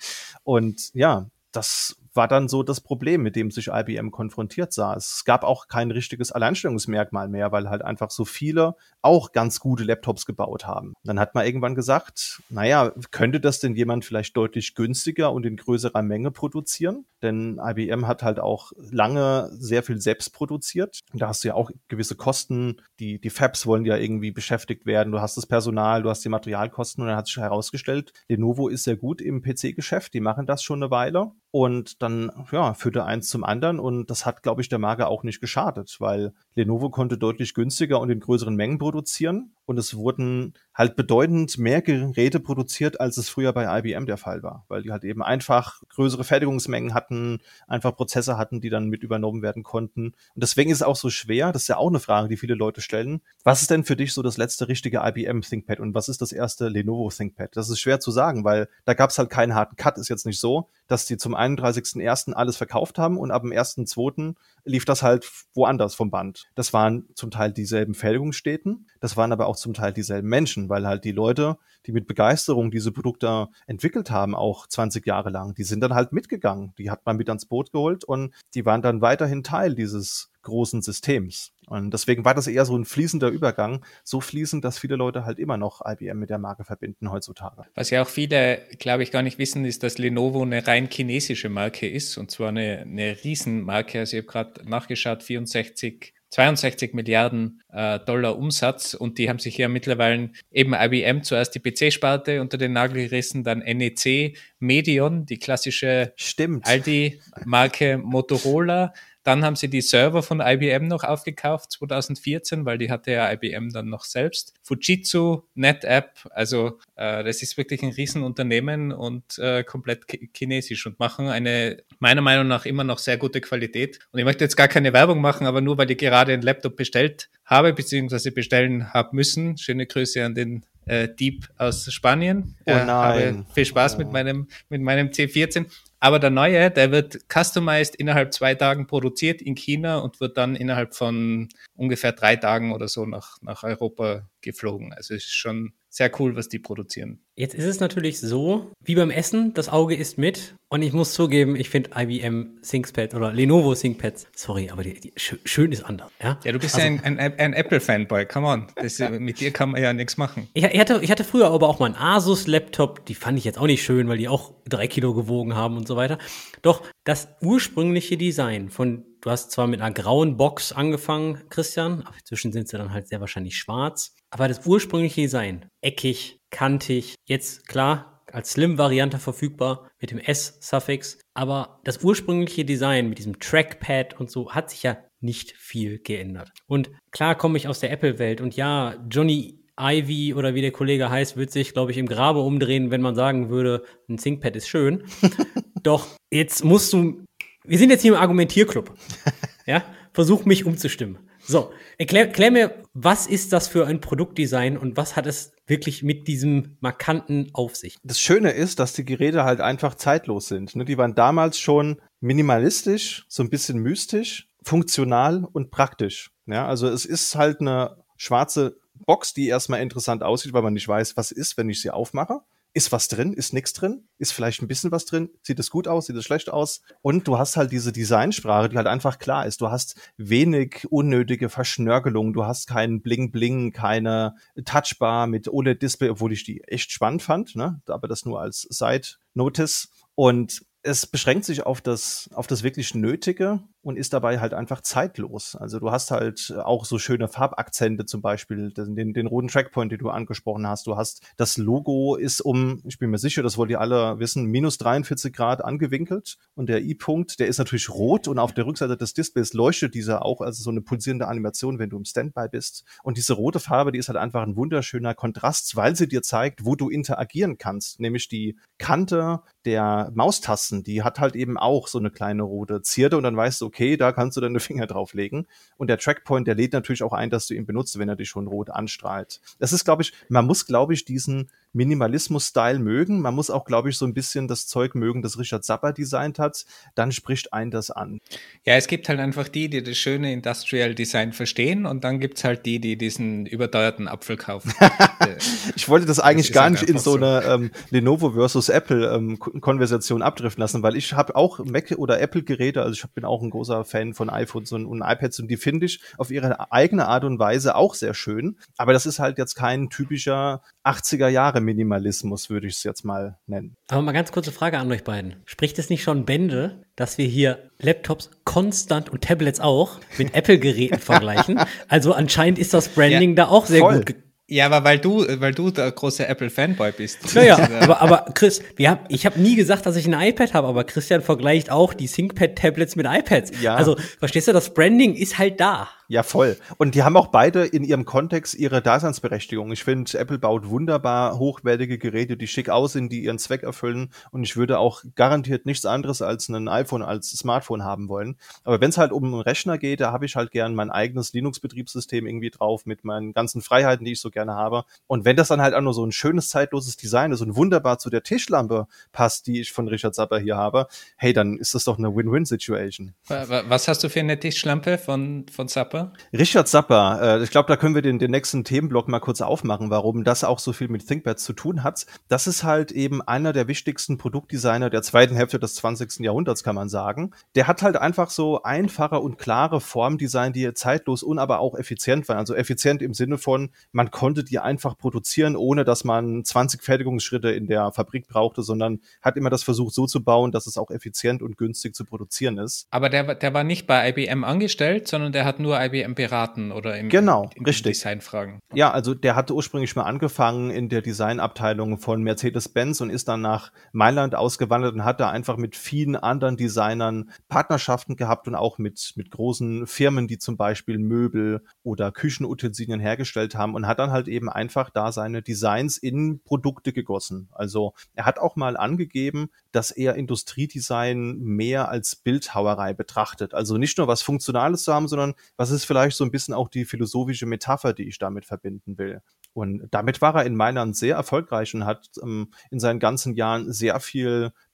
Und ja, das war dann so das Problem, mit dem sich I B M konfrontiert sah. Es gab auch kein richtiges Alleinstellungsmerkmal mehr, weil halt einfach so viele auch ganz gute Laptops gebaut haben. Dann hat man irgendwann gesagt, naja, könnte das denn jemand vielleicht deutlich günstiger und in größerer Menge produzieren? Denn I B M hat halt auch lange sehr viel selbst produziert. Da hast du ja auch gewisse Kosten. Die, die Fabs wollen ja irgendwie beschäftigt werden. Du hast das Personal, du hast die Materialkosten und dann hat sich herausgestellt, Lenovo ist sehr gut im P C-Geschäft. Die machen das schon eine Weile. Und dann, ja, führte eins zum anderen und das hat, glaube ich, der Marke auch nicht geschadet, weil Lenovo konnte deutlich günstiger und in größeren Mengen produzieren und es wurden halt bedeutend mehr Geräte produziert, als es früher bei I B M der Fall war, weil die halt eben einfach größere Fertigungsmengen hatten, einfach Prozesse hatten, die dann mit übernommen werden konnten. Und deswegen ist es auch so schwer, das ist ja auch eine Frage, die viele Leute stellen. Was ist denn für dich so das letzte richtige I B M ThinkPad und was ist das erste Lenovo ThinkPad? Das ist schwer zu sagen, weil da gab es halt keinen harten Cut. Ist jetzt nicht so, dass die zum einunddreißigsten ersten alles verkauft haben und ab dem ersten zweiten lief das halt woanders vom Band. Das waren zum Teil dieselben Fertigungsstätten, das waren aber auch zum Teil dieselben Menschen, weil halt die Leute, die mit Begeisterung diese Produkte entwickelt haben, auch zwanzig Jahre lang, die sind dann halt mitgegangen. Die hat man mit ans Boot geholt und die waren dann weiterhin Teil dieses großen Systems. Und deswegen war das eher so ein fließender Übergang, so fließend, dass viele Leute halt immer noch I B M mit der Marke verbinden heutzutage. Was ja auch viele, glaube ich, gar nicht wissen, ist, dass Lenovo eine rein chinesische Marke ist und zwar eine, eine Riesenmarke. Also ich habe gerade nachgeschaut, vierundsechzig zweiundsechzig Milliarden äh, Dollar Umsatz und die haben sich ja mittlerweile eben I B M zuerst die P C-Sparte unter den Nagel gerissen, dann N E C, Medion, die klassische Stimmt. Aldi-Marke Motorola. Dann haben sie die Server von I B M noch aufgekauft, zweitausendvierzehn, weil die hatte ja I B M dann noch selbst. Fujitsu, NetApp, also äh, das ist wirklich ein Riesenunternehmen und äh, komplett k- chinesisch und machen eine, meiner Meinung nach, immer noch sehr gute Qualität. Und ich möchte jetzt gar keine Werbung machen, aber nur, weil ich gerade einen Laptop bestellt habe, beziehungsweise bestellen habe müssen. Schöne Grüße an den äh, Dieb aus Spanien. Oh nein. Äh, habe viel Spaß oh. mit meinem, mit meinem C vierzehn. Aber der neue, der wird customized innerhalb zwei Tagen produziert in China und wird dann innerhalb von ungefähr drei Tagen oder so nach, nach Europa geflogen. Also es ist schon sehr cool, was die produzieren. Jetzt ist es natürlich so, wie beim Essen, das Auge isst mit. Und ich muss zugeben, ich finde I B M ThinkPad oder Lenovo ThinkPads, sorry, aber die, die, schön, schön ist anders. Ja, ja du bist also, ja ein, ein, ein Apple-Fanboy, come on. Das, mit dir kann man ja nichts machen. Ich, ich, hatte, ich hatte früher aber auch mal einen Asus-Laptop, die fand ich jetzt auch nicht schön, weil die auch drei Kilo gewogen haben und so weiter. Doch das ursprüngliche Design von, du hast zwar mit einer grauen Box angefangen, Christian, aber inzwischen sind sie dann halt sehr wahrscheinlich schwarz. Aber das ursprüngliche Design, eckig, kantig, jetzt klar, als Slim-Variante verfügbar mit dem S-Suffix. Aber das ursprüngliche Design mit diesem Trackpad und so hat sich ja nicht viel geändert. Und klar komme ich aus der Apple-Welt und ja, Johnny Ivy oder wie der Kollege heißt, wird sich, glaube ich, im Grabe umdrehen, wenn man sagen würde, ein ThinkPad ist schön. Doch jetzt musst du, wir sind jetzt hier im Argumentierclub. Ja, versuch mich umzustimmen. So, erklär, erklär mir, was ist das für ein Produktdesign und was hat es wirklich mit diesem Markanten auf sich? Das Schöne ist, dass die Geräte halt einfach zeitlos sind. Ne? Die waren damals schon minimalistisch, so ein bisschen mystisch, funktional und praktisch. Ja, also es ist halt eine schwarze Box, die erstmal interessant aussieht, weil man nicht weiß, was ist, wenn ich sie aufmache. Ist was drin? Ist nichts drin? Ist vielleicht ein bisschen was drin? Sieht es gut aus? Sieht es schlecht aus? Und du hast halt diese Designsprache, die halt einfach klar ist. Du hast wenig unnötige Verschnörkelung. Du hast keinen Bling-Bling, keine Touchbar mit O L E D-Display, obwohl ich die echt spannend fand, ne? Aber das nur als Side-Notice. Und es beschränkt sich auf das, auf das wirklich Nötige und ist dabei halt einfach zeitlos. Also du hast halt auch so schöne Farbakzente, zum Beispiel den, den roten Trackpoint, den du angesprochen hast. Du hast, das Logo ist um, ich bin mir sicher, das wollt ihr alle wissen, minus dreiundvierzig Grad angewinkelt. Und der I-Punkt, der ist natürlich rot und auf der Rückseite des Displays leuchtet dieser auch, also so eine pulsierende Animation, wenn du im Standby bist. Und diese rote Farbe, die ist halt einfach ein wunderschöner Kontrast, weil sie dir zeigt, wo du interagieren kannst. Nämlich die Kante der Maustasten, die hat halt eben auch so eine kleine rote Zierde und dann weißt du, okay, da kannst du deine Finger drauflegen. Und der Trackpoint, der lädt natürlich auch ein, dass du ihn benutzt, wenn er dich schon rot anstrahlt. Das ist, glaube ich, man muss, glaube ich, diesen Minimalismus-Style mögen. Man muss auch, glaube ich, so ein bisschen das Zeug mögen, das Richard Zappa designt hat. Dann spricht einen das an. Ja, es gibt halt einfach die, die das schöne Industrial Design verstehen und dann gibt's halt die, die diesen überteuerten Apfel kaufen. Ich wollte das eigentlich das gar halt nicht in so, so. eine ähm, Lenovo versus Apple ähm, Konversation abdriften lassen, weil ich habe auch Mac- oder Apple-Geräte, also ich bin auch ein großer Fan von iPhones und, und iPads und die finde ich auf ihre eigene Art und Weise auch sehr schön. Aber das ist halt jetzt kein typischer achtziger Jahre Minimalismus, würde ich es jetzt mal nennen. Aber mal ganz kurze Frage an euch beiden. Spricht es nicht schon Bände, dass wir hier Laptops konstant und Tablets auch mit Apple-Geräten vergleichen? Also anscheinend ist das Branding ja, da auch sehr voll. gut. Ge- Ja, aber weil du, weil du der große Apple-Fanboy bist. Naja, aber, aber Chris, wir haben, ich habe nie gesagt, dass ich ein iPad habe, aber Christian vergleicht auch die ThinkPad-Tablets mit iPads. Ja. Also, verstehst du, das Branding ist halt da. Ja, voll. Und die haben auch beide in ihrem Kontext ihre Daseinsberechtigung. Ich finde, Apple baut wunderbar hochwertige Geräte, die schick aussehen, die ihren Zweck erfüllen. Und ich würde auch garantiert nichts anderes als ein iPhone, als Smartphone haben wollen. Aber wenn es halt um einen Rechner geht, da habe ich halt gern mein eigenes Linux-Betriebssystem irgendwie drauf mit meinen ganzen Freiheiten, die ich so gerne habe. Und wenn das dann halt auch nur so ein schönes, zeitloses Design ist und wunderbar zu der Tischlampe passt, die ich von Richard Zappa hier habe, hey, dann ist das doch eine Win-Win-Situation. Was hast du für eine Tischlampe von, von Zappa? Richard Zappa, äh, ich glaube, da können wir den, den nächsten Themenblock mal kurz aufmachen, warum das auch so viel mit ThinkPads zu tun hat. Das ist halt eben einer der wichtigsten Produktdesigner der zweiten Hälfte des zwanzigsten Jahrhunderts, kann man sagen. Der hat halt einfach so einfache und klare Formdesign, die zeitlos und aber auch effizient waren. Also effizient im Sinne von, man konnte die einfach produzieren, ohne dass man zwanzig Fertigungsschritte in der Fabrik brauchte, sondern hat immer das versucht so zu bauen, dass es auch effizient und günstig zu produzieren ist. Aber der, der war nicht bei I B M angestellt, sondern der hat nur I B M beraten oder im, genau, in, in richtig. Designfragen. Ja, also der hatte ursprünglich mal angefangen in der Designabteilung von Mercedes-Benz und ist dann nach Mailand ausgewandert und hat da einfach mit vielen anderen Designern Partnerschaften gehabt und auch mit, mit großen Firmen, die zum Beispiel Möbel oder Küchenutensilien hergestellt haben und hat dann halt eben einfach da seine Designs in Produkte gegossen. Also er hat auch mal angegeben, dass er Industriedesign mehr als Bildhauerei betrachtet. Also nicht nur was Funktionales zu haben, sondern was ist vielleicht so ein bisschen auch die philosophische Metapher, die ich damit verbinden will. Und damit war er in Mailand sehr erfolgreich und hat ähm, in seinen ganzen Jahren sehr viel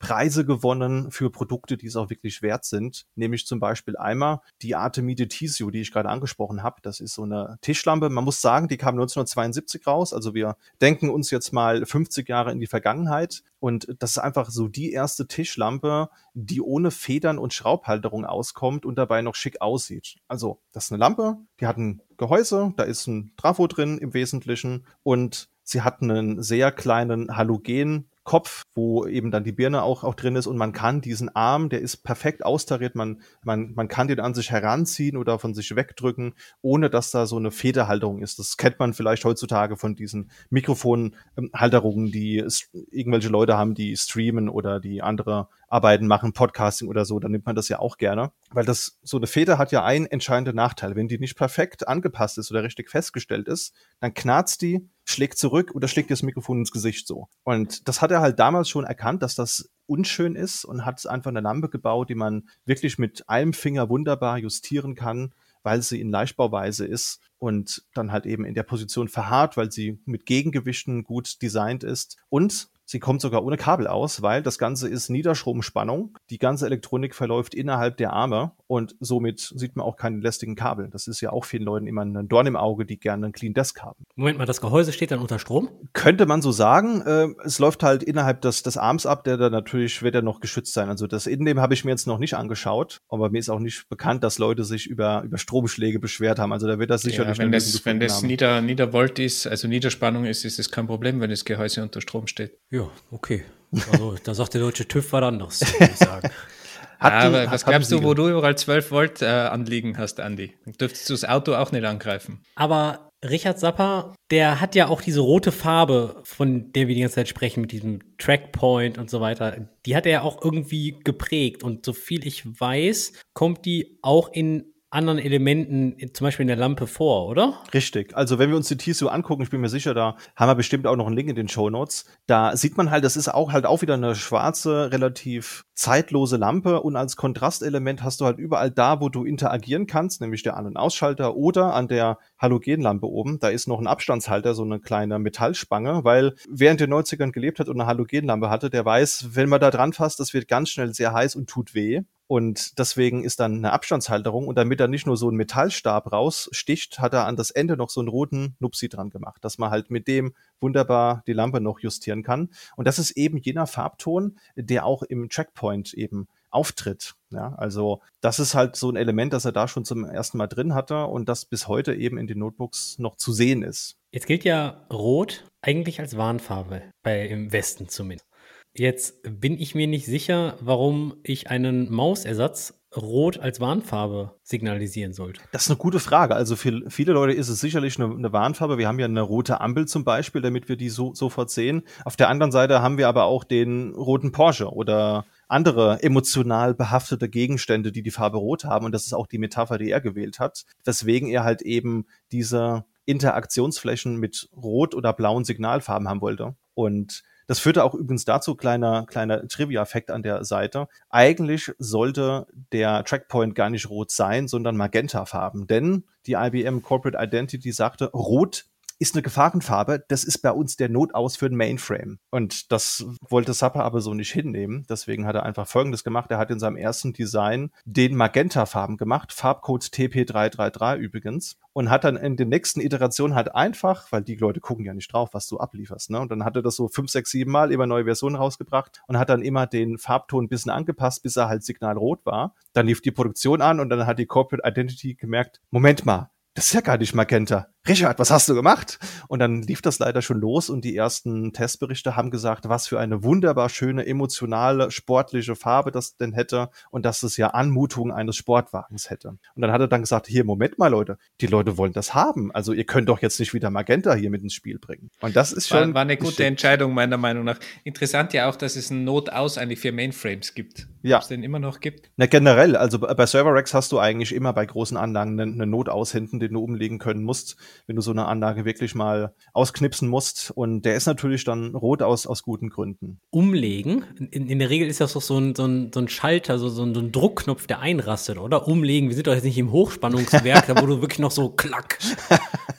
Preise gewonnen für Produkte, die es auch wirklich wert sind. Nämlich zum Beispiel einmal die Artemide Tissue, die ich gerade angesprochen habe. Das ist so eine Tischlampe. Man muss sagen, die kam neunzehnhundertzweiundsiebzig raus. Also wir denken uns jetzt mal fünfzig Jahre in die Vergangenheit. Und das ist einfach so die erste Tischlampe, die ohne Federn und Schraubhalterung auskommt und dabei noch schick aussieht. Also das ist eine Lampe, die hat ein Gehäuse, da ist ein Trafo drin im Wesentlichen und sie hat einen sehr kleinen Halogen Kopf, wo eben dann die Birne auch, auch drin ist und man kann diesen Arm, der ist perfekt austariert, man, man, man kann den an sich heranziehen oder von sich wegdrücken, ohne dass da so eine Federhalterung ist. Das kennt man vielleicht heutzutage von diesen Mikrofonhalterungen, die irgendwelche Leute haben, die streamen oder die andere Arbeiten machen, Podcasting oder so, dann nimmt man das ja auch gerne. Weil das, so eine Feder hat ja einen entscheidenden Nachteil. Wenn die nicht perfekt angepasst ist oder richtig festgestellt ist, dann knarzt die, schlägt zurück oder schlägt das Mikrofon ins Gesicht so. Und das hat er halt damals schon erkannt, dass das unschön ist und hat einfach eine Lampe gebaut, die man wirklich mit einem Finger wunderbar justieren kann, weil sie in Leichtbauweise ist und dann halt eben in der Position verharrt, weil sie mit Gegengewichten gut designt ist und sie kommt sogar ohne Kabel aus, weil das Ganze ist Niederstromspannung. Die ganze Elektronik verläuft innerhalb der Arme und somit sieht man auch keine lästigen Kabel. Das ist ja auch vielen Leuten immer ein Dorn im Auge, die gerne einen Clean Desk haben. Moment mal, das Gehäuse steht dann unter Strom? Könnte man so sagen. Äh, es läuft halt innerhalb des, des Arms ab, der da natürlich wird er noch geschützt sein. Also das Innenleben habe ich mir jetzt noch nicht angeschaut, aber mir ist auch nicht bekannt, dass Leute sich über, über Stromschläge beschwert haben. Also da wird das sicherlich ja, wenn das, wenn das nieder, Niedervolt ist, also Niederspannung ist, ist es kein Problem, wenn das Gehäuse unter Strom steht. Ja, okay. Also, da sagt der deutsche TÜV was anderes, würde ich sagen. Hat Aber die, was hat, glaubst du, wo du überall zwölf Volt äh, anliegen hast, Andi? Dann dürftest du das Auto auch nicht angreifen. Aber Richard Sapper, der hat ja auch diese rote Farbe, von der wir die ganze Zeit sprechen, mit diesem Trackpoint und so weiter. Die hat er ja auch irgendwie geprägt. Und so viel ich weiß, kommt die auch in anderen Elementen, zum Beispiel in der Lampe vor, oder? Richtig. Also wenn wir uns die Tissue angucken, ich bin mir sicher, da haben wir bestimmt auch noch einen Link in den Shownotes. Da sieht man halt, das ist auch halt auch wieder eine schwarze, relativ zeitlose Lampe und als Kontrastelement hast du halt überall da, wo du interagieren kannst, nämlich der An- und Ausschalter oder an der Halogenlampe oben, da ist noch ein Abstandshalter, so eine kleine Metallspange, weil wer in den neunzigern gelebt hat und eine Halogenlampe hatte, der weiß, wenn man da dran fasst, das wird ganz schnell sehr heiß und tut weh. Und deswegen ist dann eine Abstandshalterung und damit er nicht nur so einen Metallstab raussticht, hat er an das Ende noch so einen roten Nupsi dran gemacht, dass man halt mit dem wunderbar die Lampe noch justieren kann. Und das ist eben jener Farbton, der auch im Trackpoint eben auftritt. Ja, also das ist halt so ein Element, das er da schon zum ersten Mal drin hatte und das bis heute eben in den Notebooks noch zu sehen ist. Jetzt gilt ja Rot eigentlich als Warnfarbe, bei im Westen zumindest. Jetzt bin ich mir nicht sicher, warum ich einen Mausersatz Rot als Warnfarbe signalisieren sollte. Das ist eine gute Frage. Also für viele Leute ist es sicherlich eine, eine Warnfarbe. Wir haben ja eine rote Ampel zum Beispiel, damit wir die so, sofort sehen. Auf der anderen Seite haben wir aber auch den roten Porsche oder andere emotional behaftete Gegenstände, die die Farbe Rot haben. Und das ist auch die Metapher, die er gewählt hat, weswegen er halt eben diese Interaktionsflächen mit rot oder blauen Signalfarben haben wollte. Und das führte auch übrigens dazu, kleiner, kleiner Trivia-Effekt an der Seite. Eigentlich sollte der Trackpoint gar nicht rot sein, sondern magentafarben. Denn die I B M Corporate Identity sagte, rot ist eine Gefahrenfarbe, das ist bei uns der Notaus für den Mainframe. Und das wollte Sapper aber so nicht hinnehmen. Deswegen hat er einfach Folgendes gemacht. Er hat in seinem ersten Design den Magentafarben gemacht, Farbcode T P drei drei drei übrigens. Und hat dann in den nächsten Iterationen halt einfach, weil die Leute gucken ja nicht drauf, was du ablieferst, ne? Und dann hat er das so fünf, sechs, sieben Mal immer neue Versionen rausgebracht und hat dann immer den Farbton ein bisschen angepasst, bis er halt signalrot war. Dann lief die Produktion an und dann hat die Corporate Identity gemerkt, Moment mal, das ist ja gar nicht Magenta. Richard, was hast du gemacht? Und dann lief das leider schon los und die ersten Testberichte haben gesagt, was für eine wunderbar schöne, emotionale, sportliche Farbe das denn hätte und dass es ja Anmutung eines Sportwagens hätte. Und dann hat er dann gesagt, hier, Moment mal, Leute, die Leute wollen das haben. Also ihr könnt doch jetzt nicht wieder Magenta hier mit ins Spiel bringen. Und das ist schon... War, war eine gute bestimmt. Entscheidung, meiner Meinung nach. Interessant ja auch, dass es ein Notaus eigentlich für Mainframes gibt. Ja. Ob es den immer noch gibt? Na, generell, also bei Server-Racks hast du eigentlich immer bei großen Anlagen eine, eine Notaus hinten, den du umlegen können musst, wenn du so eine Anlage wirklich mal ausknipsen musst. Und der ist natürlich dann rot aus, aus guten Gründen. Umlegen? In, in der Regel ist das doch so ein, so ein, so ein Schalter, so, so, ein, so ein Druckknopf, der einrastet, oder? Umlegen, wir sind doch jetzt nicht im Hochspannungswerk, da wo du wirklich noch so klack.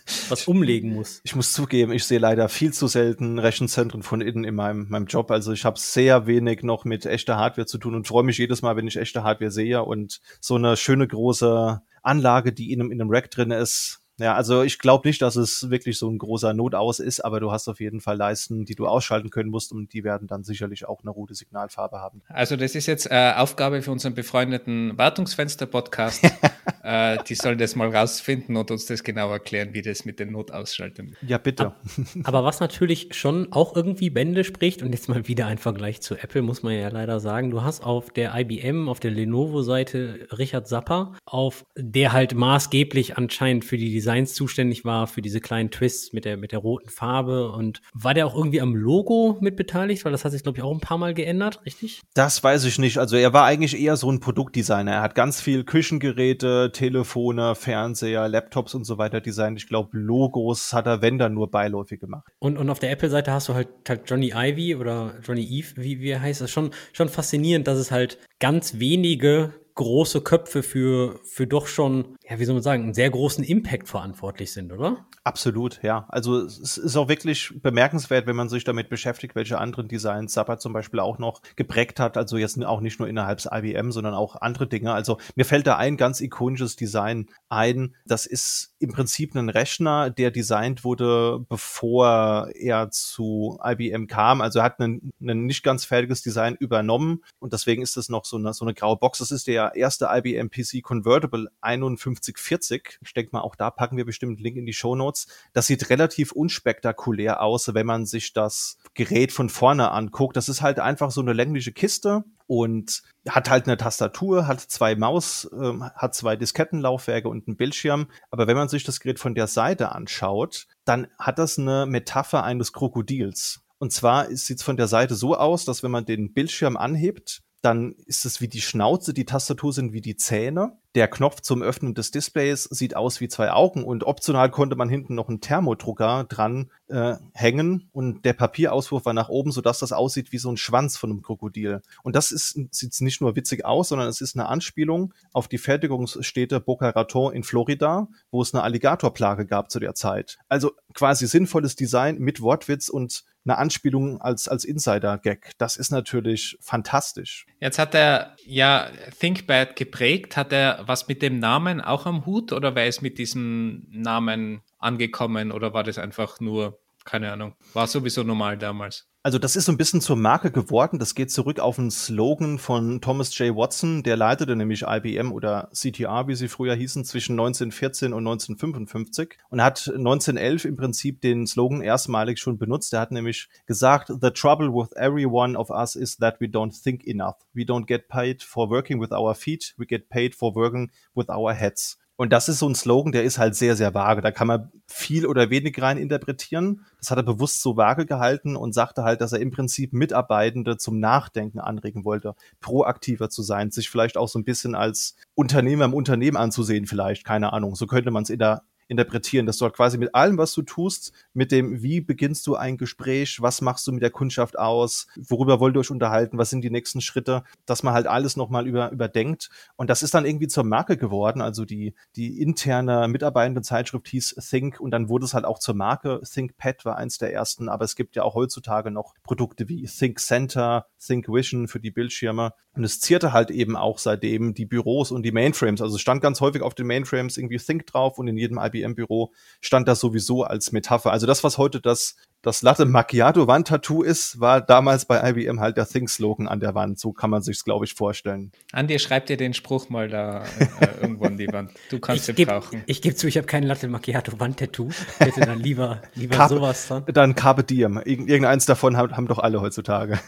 was umlegen muss. Ich muss zugeben, ich sehe leider viel zu selten Rechenzentren von innen in meinem, meinem Job. Also ich habe sehr wenig noch mit echter Hardware zu tun und freue mich jedes Mal, wenn ich echte Hardware sehe und so eine schöne große Anlage, die in einem, in einem Rack drin ist. Ja, also ich glaube nicht, dass es wirklich so ein großer Notaus ist, aber du hast auf jeden Fall Leisten, die du ausschalten können musst und die werden dann sicherlich auch eine rote Signalfarbe haben. Also das ist jetzt äh, Aufgabe für unseren befreundeten Wartungsfenster-Podcast. äh, die sollen das mal rausfinden und uns das genau erklären, wie das mit den Notausschaltern ist. Ja, bitte. Aber was natürlich schon auch irgendwie Bände spricht, und jetzt mal wieder ein Vergleich zu Apple, muss man ja leider sagen, du hast auf der I B M, auf der Lenovo-Seite Richard Sapper, auf der halt maßgeblich anscheinend für die Designs zuständig war, für diese kleinen Twists mit der, mit der roten Farbe. Und war der auch irgendwie am Logo mit beteiligt? Weil das hat sich, glaube ich, auch ein paar Mal geändert, richtig? Das weiß ich nicht. Also er war eigentlich eher so ein Produktdesigner. Er hat ganz viel Küchengeräte, Telefone, Fernseher, Laptops und so weiter designt. Ich glaube, Logos hat er, wenn dann, nur beiläufig gemacht. Und, und auf der Apple-Seite hast du halt, halt Johnny Ive oder Johnny Eve, wie, wie heißt das? Schon, schon faszinierend, dass es halt ganz wenige große Köpfe für, für doch schon, ja, wie soll man sagen, einen sehr großen Impact verantwortlich sind, oder? Absolut, ja. Also es ist auch wirklich bemerkenswert, wenn man sich damit beschäftigt, welche anderen Designs Sapper zum Beispiel auch noch geprägt hat. Also jetzt auch nicht nur innerhalb des I B M, sondern auch andere Dinge. Also mir fällt da ein ganz ikonisches Design ein. Das ist im Prinzip ein Rechner, der designt wurde, bevor er zu I B M kam. Also er hat ein, ein nicht ganz fertiges Design übernommen und deswegen ist das noch so eine, so eine graue Box. Das ist der erste I B M P C Convertible einundfünfzig vierzig. Ich denke mal, auch da packen wir bestimmt einen Link in die Shownotes. Das sieht relativ unspektakulär aus, wenn man sich das Gerät von vorne anguckt. Das ist halt einfach so eine längliche Kiste und hat halt eine Tastatur, hat zwei Maus, äh, hat zwei Diskettenlaufwerke und einen Bildschirm. Aber wenn man sich das Gerät von der Seite anschaut, dann hat das eine Metapher eines Krokodils. Und zwar sieht es von der Seite so aus, dass wenn man den Bildschirm anhebt, dann ist es wie die Schnauze, die Tastatur sind wie die Zähne. Der Knopf zum Öffnen des Displays sieht aus wie zwei Augen und optional konnte man hinten noch einen Thermodrucker dran äh, hängen und der Papierauswurf war nach oben, sodass das aussieht wie so ein Schwanz von einem Krokodil. Und das ist, sieht nicht nur witzig aus, sondern es ist eine Anspielung auf die Fertigungsstätte Boca Raton in Florida, wo es eine Alligatorplage gab zu der Zeit. Also quasi sinnvolles Design mit Wortwitz und eine Anspielung als, als Insider-Gag. Das ist natürlich fantastisch. Jetzt hat er ja ThinkPad geprägt. Hat er was mit dem Namen auch am Hut oder wer ist mit diesem Namen angekommen oder war das einfach nur, keine Ahnung, war sowieso normal damals? Also das ist so ein bisschen zur Marke geworden. Das geht zurück auf einen Slogan von Thomas J. Watson. Der leitete nämlich I B M oder C T R, wie sie früher hießen, zwischen neunzehnhundertvierzehn und neunzehnhundertfünfundfünfzig und hat neunzehnhundertelf im Prinzip den Slogan erstmalig schon benutzt. Er hat nämlich gesagt, "The trouble with every one of us is that we don't think enough. We don't get paid for working with our feet. We get paid for working with our heads." Und das ist so ein Slogan, der ist halt sehr, sehr vage. Da kann man viel oder wenig rein interpretieren. Das hat er bewusst so vage gehalten und sagte halt, dass er im Prinzip Mitarbeitende zum Nachdenken anregen wollte, proaktiver zu sein, sich vielleicht auch so ein bisschen als Unternehmer im Unternehmen anzusehen vielleicht, keine Ahnung. So könnte man es in der interpretieren, dass du halt quasi mit allem, was du tust, mit dem, wie beginnst du ein Gespräch, was machst du mit der Kundschaft aus, worüber wollt ihr euch unterhalten, was sind die nächsten Schritte, dass man halt alles nochmal über, überdenkt. Und das ist dann irgendwie zur Marke geworden, also die, die interne Mitarbeitendenzeitschrift hieß Think und dann wurde es halt auch zur Marke. ThinkPad war eins der ersten, aber es gibt ja auch heutzutage noch Produkte wie ThinkCenter, ThinkVision für die Bildschirme. Und es zierte halt eben auch seitdem die Büros und die Mainframes. Also es stand ganz häufig auf den Mainframes irgendwie Think drauf und in jedem I B M-Büro stand das sowieso als Metapher. Also das, was heute das, das Latte Macchiato-Wand-Tattoo ist, war damals bei I B M halt der Think-Slogan an der Wand. So kann man sich's, glaube ich, vorstellen. Andi, schreib dir den Spruch mal da äh, irgendwo an die Wand. Du kannst ich den geb, brauchen. Ich gebe zu, ich habe kein Latte Macchiato-Wand-Tattoo. Ich hätte dann lieber, lieber Carpe, sowas dran. Dann Carpe Diem. Irgend, irgendeins davon haben, haben doch alle heutzutage.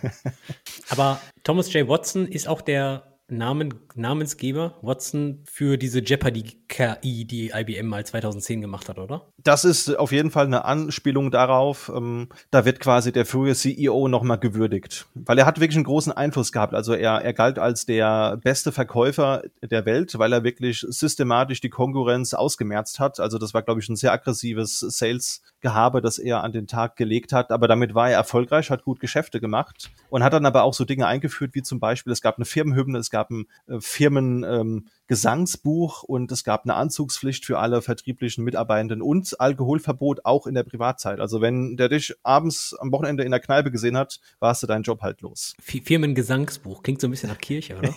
Aber Thomas J. Watson ist auch der Namen, Namensgeber, Watson, für diese Jeopardy-K I, die I B M mal zweitausendzehn gemacht hat, oder? Das ist auf jeden Fall eine Anspielung darauf. Ähm, da wird quasi der frühe C E O nochmal gewürdigt. Weil er hat wirklich einen großen Einfluss gehabt. Also er, er galt als der beste Verkäufer der Welt, weil er wirklich systematisch die Konkurrenz ausgemerzt hat. Also das war, glaube ich, ein sehr aggressives Sales-Gehabe, das er an den Tag gelegt hat. Aber damit war er erfolgreich, hat gut Geschäfte gemacht und hat dann aber auch so Dinge eingeführt, wie zum Beispiel, es gab eine Firmenhymne, es gab ein äh, Firmen, ähm, Gesangsbuch und es gab eine Anzugspflicht für alle vertrieblichen Mitarbeitenden und Alkoholverbot auch in der Privatzeit. Also wenn der dich abends am Wochenende in der Kneipe gesehen hat, warst du deinen Job halt los. Firmengesangsbuch, klingt so ein bisschen nach Kirche, oder?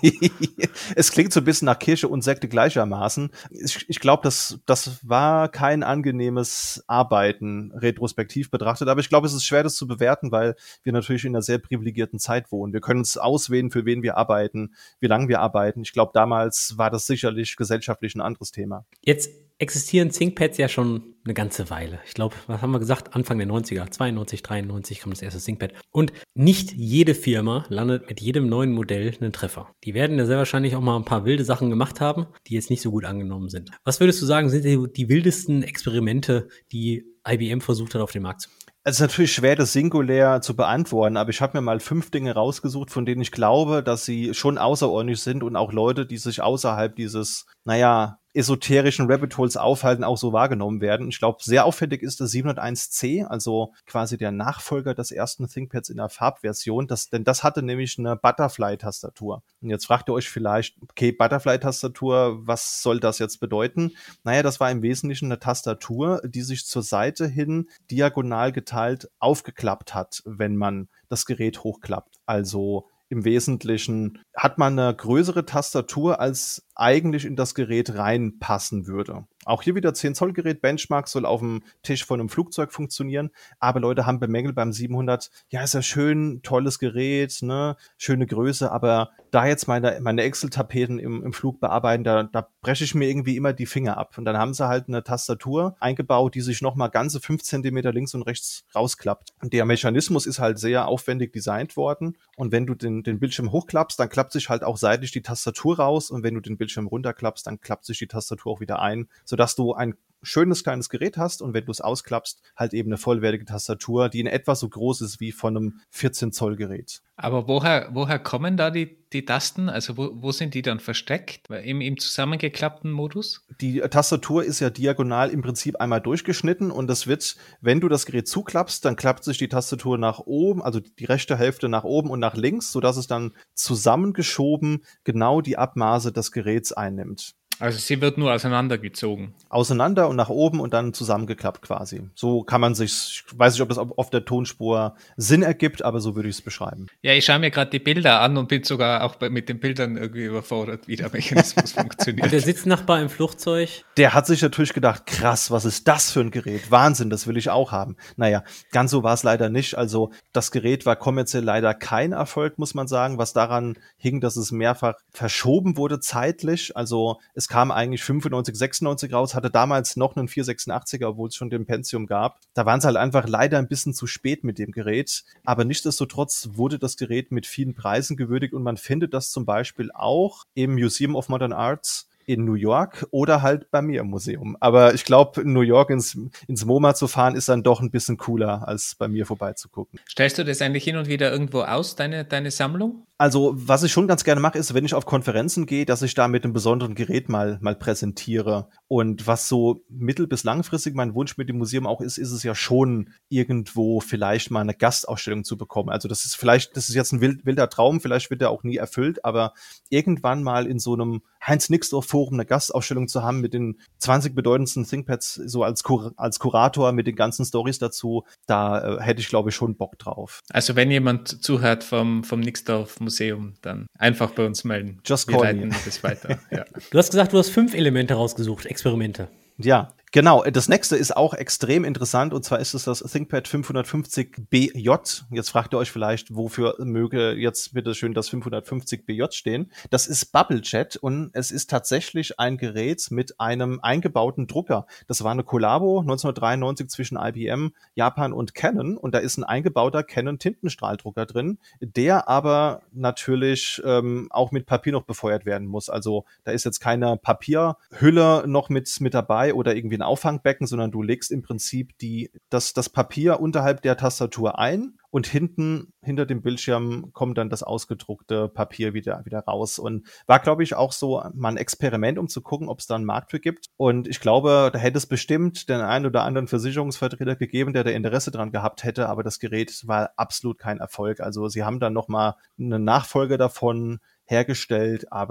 Es klingt so ein bisschen nach Kirche und Sekte gleichermaßen. Ich, ich glaube, das, das war kein angenehmes Arbeiten, retrospektiv betrachtet, aber ich glaube, es ist schwer, das zu bewerten, weil wir natürlich in einer sehr privilegierten Zeit wohnen. Wir können uns auswählen, für wen wir arbeiten, wie lange wir arbeiten. Ich glaube, damals war das sicherlich gesellschaftlich ein anderes Thema. Jetzt existieren ThinkPads ja schon eine ganze Weile. Ich glaube, was haben wir gesagt? Anfang der neunziger, zweiundneunzig, dreiundneunzig kam das erste ThinkPad. Und nicht jede Firma landet mit jedem neuen Modell einen Treffer. Die werden ja sehr wahrscheinlich auch mal ein paar wilde Sachen gemacht haben, die jetzt nicht so gut angenommen sind. Was würdest du sagen, sind die, die wildesten Experimente, die I B M versucht hat, auf den Markt zu bringen? Es ist natürlich schwer, das singulär zu beantworten, aber ich habe mir mal fünf Dinge rausgesucht, von denen ich glaube, dass sie schon außerordentlich sind und auch Leute, die sich außerhalb dieses, naja, esoterischen Rabbit Holes aufhalten, auch so wahrgenommen werden. Ich glaube, sehr auffällig ist das siebenhunderteins C, also quasi der Nachfolger des ersten ThinkPads in der Farbversion, das, denn das hatte nämlich eine Butterfly-Tastatur. Und jetzt fragt ihr euch vielleicht, okay, Butterfly-Tastatur, was soll das jetzt bedeuten? Naja, das war im Wesentlichen eine Tastatur, die sich zur Seite hin diagonal geteilt aufgeklappt hat, wenn man das Gerät hochklappt. Also im Wesentlichen hat man eine größere Tastatur, als eigentlich in das Gerät reinpassen würde. Auch hier wieder zehn Zoll Gerät, Benchmark soll auf dem Tisch von einem Flugzeug funktionieren, aber Leute haben bemängelt beim siebenhundert, ja, ist ja schön, tolles Gerät, ne, schöne Größe, aber da jetzt meine, meine Excel-Tapeten im, im Flug bearbeiten, da, da breche ich mir irgendwie immer die Finger ab. Und dann haben sie halt eine Tastatur eingebaut, die sich nochmal ganze fünf Zentimeter links und rechts rausklappt. Und der Mechanismus ist halt sehr aufwendig designt worden. Und wenn du den, den Bildschirm hochklappst, dann klappt sich halt auch seitlich die Tastatur raus. Und wenn du den Bildschirm runterklappst, dann klappt sich die Tastatur auch wieder ein, sodass du ein schönes kleines Gerät hast und wenn du es ausklappst, halt eben eine vollwertige Tastatur, die in etwa so groß ist wie von einem vierzehn Zoll Gerät. Aber woher, woher kommen da die, die Tasten? Also wo, wo sind die dann versteckt? Im, im zusammengeklappten Modus? Die Tastatur ist ja diagonal im Prinzip einmal durchgeschnitten und das wird, wenn du das Gerät zuklappst, dann klappt sich die Tastatur nach oben, also die rechte Hälfte nach oben und nach links, sodass es dann zusammengeschoben genau die Abmaße des Geräts einnimmt. Also sie wird nur auseinandergezogen. Auseinander und nach oben und dann zusammengeklappt quasi. So kann man sich, ich weiß nicht, ob das auf der Tonspur Sinn ergibt, aber so würde ich es beschreiben. Ja, ich schaue mir gerade die Bilder an und bin sogar auch bei, mit den Bildern irgendwie überfordert, wie der Mechanismus funktioniert. Und der Sitznachbar im Flugzeug? Der hat sich natürlich gedacht, krass, was ist das für ein Gerät? Wahnsinn, das will ich auch haben. Naja, ganz so war es leider nicht. Also das Gerät war kommerziell leider kein Erfolg, muss man sagen, was daran hing, dass es mehrfach verschoben wurde zeitlich. Also es kam eigentlich fünfundneunzig, sechsundneunzig raus, hatte damals noch einen vierhundertsechsundachtziger, obwohl es schon den Pentium gab. Da waren sie halt einfach leider ein bisschen zu spät mit dem Gerät. Aber nichtsdestotrotz wurde das Gerät mit vielen Preisen gewürdigt und man findet das zum Beispiel auch im Museum of Modern Arts in New York oder halt bei mir im Museum. Aber ich glaube, in New York ins, ins MoMA zu fahren, ist dann doch ein bisschen cooler, als bei mir vorbeizugucken. Stellst du das eigentlich hin und wieder irgendwo aus, deine, deine Sammlung? Also, was ich schon ganz gerne mache, ist, wenn ich auf Konferenzen gehe, dass ich da mit einem besonderen Gerät mal, mal präsentiere. Und was so mittel- bis langfristig mein Wunsch mit dem Museum auch ist, ist es ja schon, irgendwo vielleicht mal eine Gastausstellung zu bekommen. Also, das ist vielleicht, das ist jetzt ein wild, wilder Traum, vielleicht wird der auch nie erfüllt, aber irgendwann mal in so einem Heinz-Nixdorf-Forum eine Gastausstellung zu haben mit den zwanzig bedeutendsten ThinkPads, so als, Kur- als Kurator mit den ganzen Stories dazu, da äh, hätte ich, glaube ich, schon Bock drauf. Also, wenn jemand zuhört vom, vom Nixdorf-Museum, dann einfach bei uns melden. Just Wir call leiten me. das weiter. Ja. Du hast gesagt, du hast fünf Elemente rausgesucht, Experimente. Ja, genau. Das nächste ist auch extrem interessant und zwar ist es das ThinkPad fünfhundertfünfzig B J. Jetzt fragt ihr euch vielleicht, wofür möge jetzt bitte schön das fünfhundertfünfzig B J stehen. Das ist BubbleJet und es ist tatsächlich ein Gerät mit einem eingebauten Drucker. Das war eine Kollabo neunzehnhundertdreiundneunzig zwischen I B M, Japan und Canon und da ist ein eingebauter Canon Tintenstrahldrucker drin, der aber natürlich ähm, auch mit Papier noch befeuert werden muss. Also da ist jetzt keine Papierhülle noch mit, mit dabei oder irgendwie ein Auffangbecken, sondern du legst im Prinzip die, das, das Papier unterhalb der Tastatur ein und hinten, hinter dem Bildschirm kommt dann das ausgedruckte Papier wieder, wieder raus. Und war, glaube ich, auch so mal ein Experiment, um zu gucken, ob es da einen Markt für gibt. Und ich glaube, da hätte es bestimmt den einen oder anderen Versicherungsvertreter gegeben, der da Interesse dran gehabt hätte, aber das Gerät war absolut kein Erfolg. Also sie haben dann noch mal einen Nachfolger davon hergestellt, aber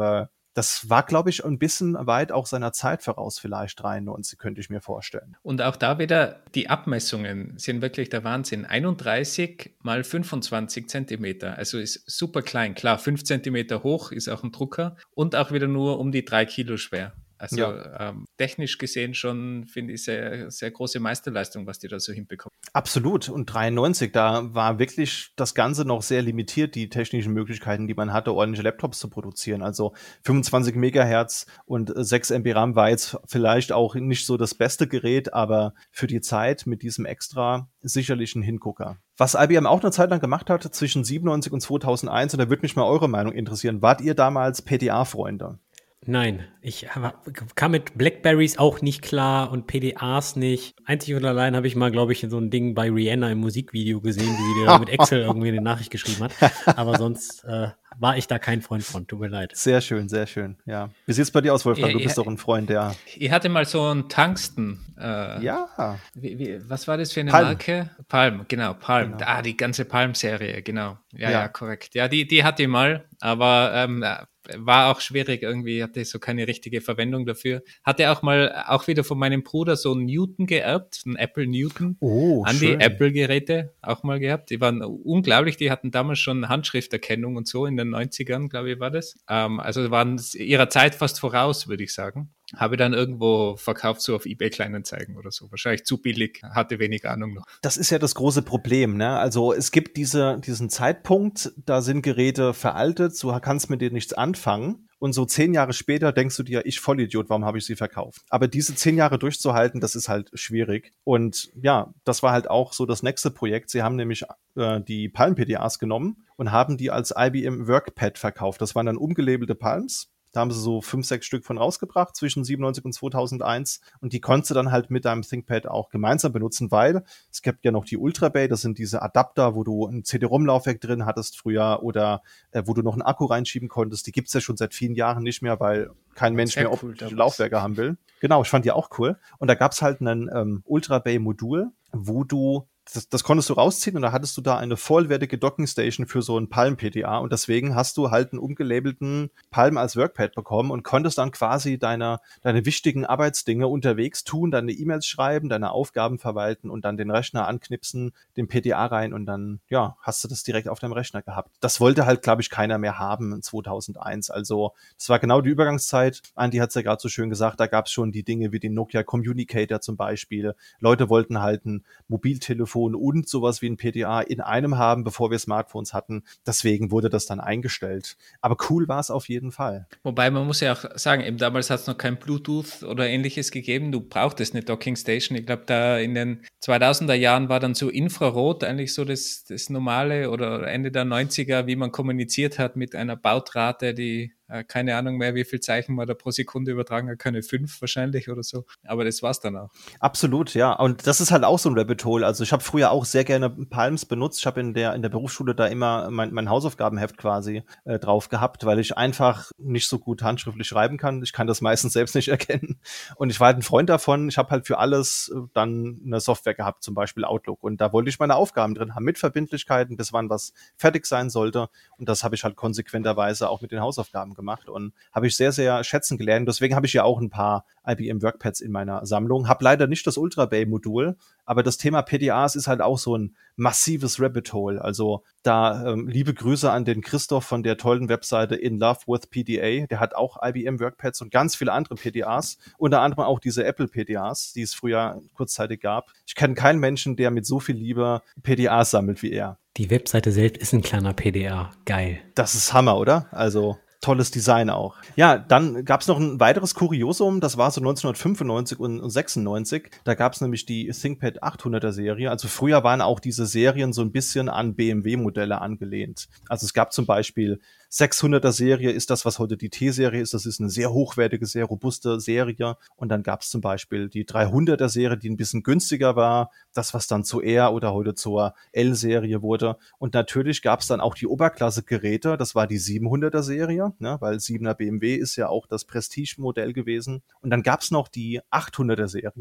das war, glaube ich, ein bisschen weit auch seiner Zeit voraus, vielleicht dreiundneunzig, könnte ich mir vorstellen. Und auch da wieder, die Abmessungen sind wirklich der Wahnsinn. einunddreißig mal fünfundzwanzig Zentimeter, also ist super klein. Klar, fünf Zentimeter hoch ist auch ein Drucker und auch wieder nur um die drei Kilo schwer. Also ja. ähm, technisch gesehen schon, finde ich, sehr, sehr große Meisterleistung, was die da so hinbekommen. Absolut. Und dreiundneunzig, da war wirklich das Ganze noch sehr limitiert, die technischen Möglichkeiten, die man hatte, ordentliche Laptops zu produzieren. Also fünfundzwanzig Megahertz und sechs M B RAM war jetzt vielleicht auch nicht so das beste Gerät, aber für die Zeit mit diesem Extra sicherlich ein Hingucker. Was I B M auch eine Zeit lang gemacht hat, zwischen siebenundneunzig und zweitausendeins, und da würde mich mal eure Meinung interessieren, wart ihr damals P D A-Freunde? Nein, ich kam mit Blackberries auch nicht klar und P D As nicht. Einzig und allein habe ich mal, glaube ich, so ein Ding bei Rihanna im Musikvideo gesehen, wie sie da mit Excel irgendwie eine Nachricht geschrieben hat. Aber sonst äh, war ich da kein Freund von, tut mir leid. Sehr schön, sehr schön, ja. Wie sieht's bei dir aus, Wolfgang? Ja, du bist ja, doch ein Freund, der... Ich hatte mal so einen Tungsten. Äh, ja. Wie, wie, was war das für eine Palm. Marke? Palm, genau, Palm. Genau. Ah, die ganze Palm-Serie, genau. Ja, Ja. ja, korrekt. Ja, die, die hatte ich mal, aber ähm, war auch schwierig irgendwie, hatte so keine richtige Verwendung dafür. Hatte auch mal, auch wieder von meinem Bruder so einen Newton geerbt, einen Apple Newton. Oh, an schön. die Apple-Geräte auch mal gehabt. Die waren unglaublich, die hatten damals schon Handschrifterkennung und so, in den neunzigern, glaube ich, war das. Ähm, also waren ihrer Zeit fast voraus, würde ich sagen. Habe dann irgendwo verkauft, so auf eBay Kleinanzeigen oder so. Wahrscheinlich zu billig, hatte wenig Ahnung noch. Das ist ja das große Problem, ne? Also es gibt diese, diesen Zeitpunkt, da sind Geräte veraltet, du kannst mit denen nichts anfangen. Und so zehn Jahre später denkst du dir, ich Vollidiot, warum habe ich sie verkauft? Aber diese zehn Jahre durchzuhalten, das ist halt schwierig. Und ja, das war halt auch so das nächste Projekt. Sie haben nämlich äh, die Palm-P D As genommen und haben die als I B M Workpad verkauft. Das waren dann umgelabelte Palms. Da haben sie so fünf, sechs Stück von rausgebracht zwischen siebenundneunzig und zweitausendeins. Und die konntest du dann halt mit deinem ThinkPad auch gemeinsam benutzen, weil es gibt ja noch die Ultrabay, das sind diese Adapter, wo du ein C D-ROM-Laufwerk drin hattest früher oder äh, wo du noch einen Akku reinschieben konntest. Die gibt's ja schon seit vielen Jahren nicht mehr, weil kein Mensch Sehr mehr cool, optische Laufwerke damals. haben will. Genau, ich fand die auch cool. Und da gab's halt einen ähm, Ultrabay-Modul, wo du Das, das konntest du rausziehen und da hattest du da eine vollwertige Dockingstation für so ein Palm-P D A und deswegen hast du halt einen umgelabelten Palm als Workpad bekommen und konntest dann quasi deine, deine wichtigen Arbeitsdinge unterwegs tun, deine E-Mails schreiben, deine Aufgaben verwalten und dann den Rechner anknipsen, den P D A rein und dann, ja, hast du das direkt auf deinem Rechner gehabt. Das wollte halt, glaube ich, keiner mehr haben in zweitausendeins. Also das war genau die Übergangszeit. Andi hat es ja gerade so schön gesagt, da gab es schon die Dinge wie den Nokia Communicator zum Beispiel. Leute wollten halt ein Mobiltelefon und sowas wie ein P D A in einem haben, bevor wir Smartphones hatten. Deswegen wurde das dann eingestellt. Aber cool war es auf jeden Fall. Wobei man muss ja auch sagen, eben damals hat es noch kein Bluetooth oder ähnliches gegeben. Du brauchtest eine Dockingstation. Ich glaube, da in den zweitausender Jahren war dann so Infrarot eigentlich so das, das Normale oder Ende der neunziger, wie man kommuniziert hat mit einer Bautrate, die keine Ahnung mehr, wie viel Zeichen man da pro Sekunde übertragen hat, keine fünf wahrscheinlich oder so. Aber das war's dann auch. Absolut, ja. Und das ist halt auch so ein Rabbit Hole. Also ich habe früher auch sehr gerne Palms benutzt. Ich habe in der in der Berufsschule da immer mein, mein Hausaufgabenheft quasi äh, drauf gehabt, weil ich einfach nicht so gut handschriftlich schreiben kann. Ich kann das meistens selbst nicht erkennen. Und ich war halt ein Freund davon. Ich habe halt für alles äh, dann eine Software gehabt, zum Beispiel Outlook. Und da wollte ich meine Aufgaben drin haben, mit Verbindlichkeiten, bis wann was fertig sein sollte. Und das habe ich halt konsequenterweise auch mit den Hausaufgaben gemacht und habe ich sehr, sehr schätzen gelernt. Deswegen habe ich ja auch ein paar I B M Workpads in meiner Sammlung. Habe leider nicht das Ultrabay-Modul, aber das Thema P D As ist halt auch so ein massives Rabbit Hole. Also da ähm, liebe Grüße an den Christoph von der tollen Webseite In Love with P D A. Der hat auch I B M Workpads und ganz viele andere P D As. Unter anderem auch diese Apple P D As, die es früher kurzzeitig gab. Ich kenne keinen Menschen, der mit so viel Liebe P D As sammelt wie er. Die Webseite selbst ist ein kleiner P D A. Geil. Das ist Hammer, oder? Also tolles Design auch. Ja, dann gab es noch ein weiteres Kuriosum, das war so neunzehnhundertfünfundneunzig und sechsundneunzig. Da gab es nämlich die ThinkPad achthunderter Serie. Also früher waren auch diese Serien so ein bisschen an B M W-Modelle angelehnt. Also es gab zum Beispiel sechshunderter Serie ist das, was heute die T-Serie ist. Das ist eine sehr hochwertige, sehr robuste Serie. Und dann gab es zum Beispiel die dreihunderter Serie, die ein bisschen günstiger war. Das, was dann zur R oder heute zur L-Serie wurde. Und natürlich gab es dann auch die Oberklasse-Geräte. Das war die siebenhunderter Serie, ne? Weil siebener B M W ist ja auch das Prestige-Modell gewesen. Und dann gab es noch die achthunderter Serie.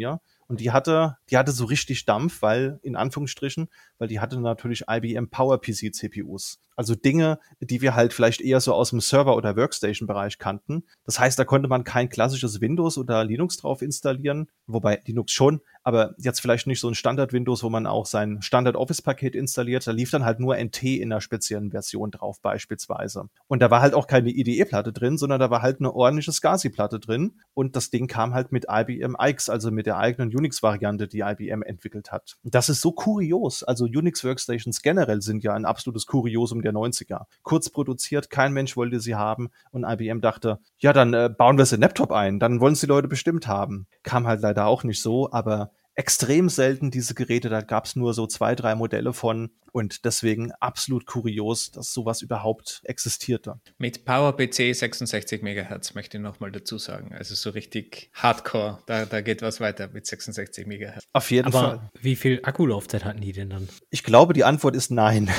Und die hatte, die hatte so richtig Dampf, weil, in Anführungsstrichen, weil die hatte natürlich I B M PowerPC C P Us. Also Dinge, die wir halt vielleicht eher so aus dem Server- oder Workstation-Bereich kannten. Das heißt, da konnte man kein klassisches Windows oder Linux drauf installieren, wobei Linux schon, aber jetzt vielleicht nicht so ein Standard-Windows, wo man auch sein Standard-Office-Paket installiert. Da lief dann halt nur N T in einer speziellen Version drauf beispielsweise. Und da war halt auch keine I D E-Platte drin, sondern da war halt eine ordentliche SCSI-Platte drin. Und das Ding kam halt mit I B M I X, also mit der eigenen Unix-Variante, die I B M entwickelt hat. Das ist so kurios. Also Unix-Workstations generell sind ja ein absolutes Kuriosum der neunziger. Kurz produziert, kein Mensch wollte sie haben und I B M dachte, ja, dann äh, bauen wir es in Laptop ein, dann wollen es die Leute bestimmt haben. Kam halt leider auch nicht so, aber extrem selten diese Geräte, da gab es nur so zwei, drei Modelle von und deswegen absolut kurios, dass sowas überhaupt existierte. Mit PowerPC sechsundsechzig Megahertz möchte ich nochmal dazu sagen. Also so richtig Hardcore, da, da geht was weiter mit sechsundsechzig Megahertz. Auf jeden Aber Fall. Wie viel Akkulaufzeit hatten die denn dann? Ich glaube, die Antwort ist nein.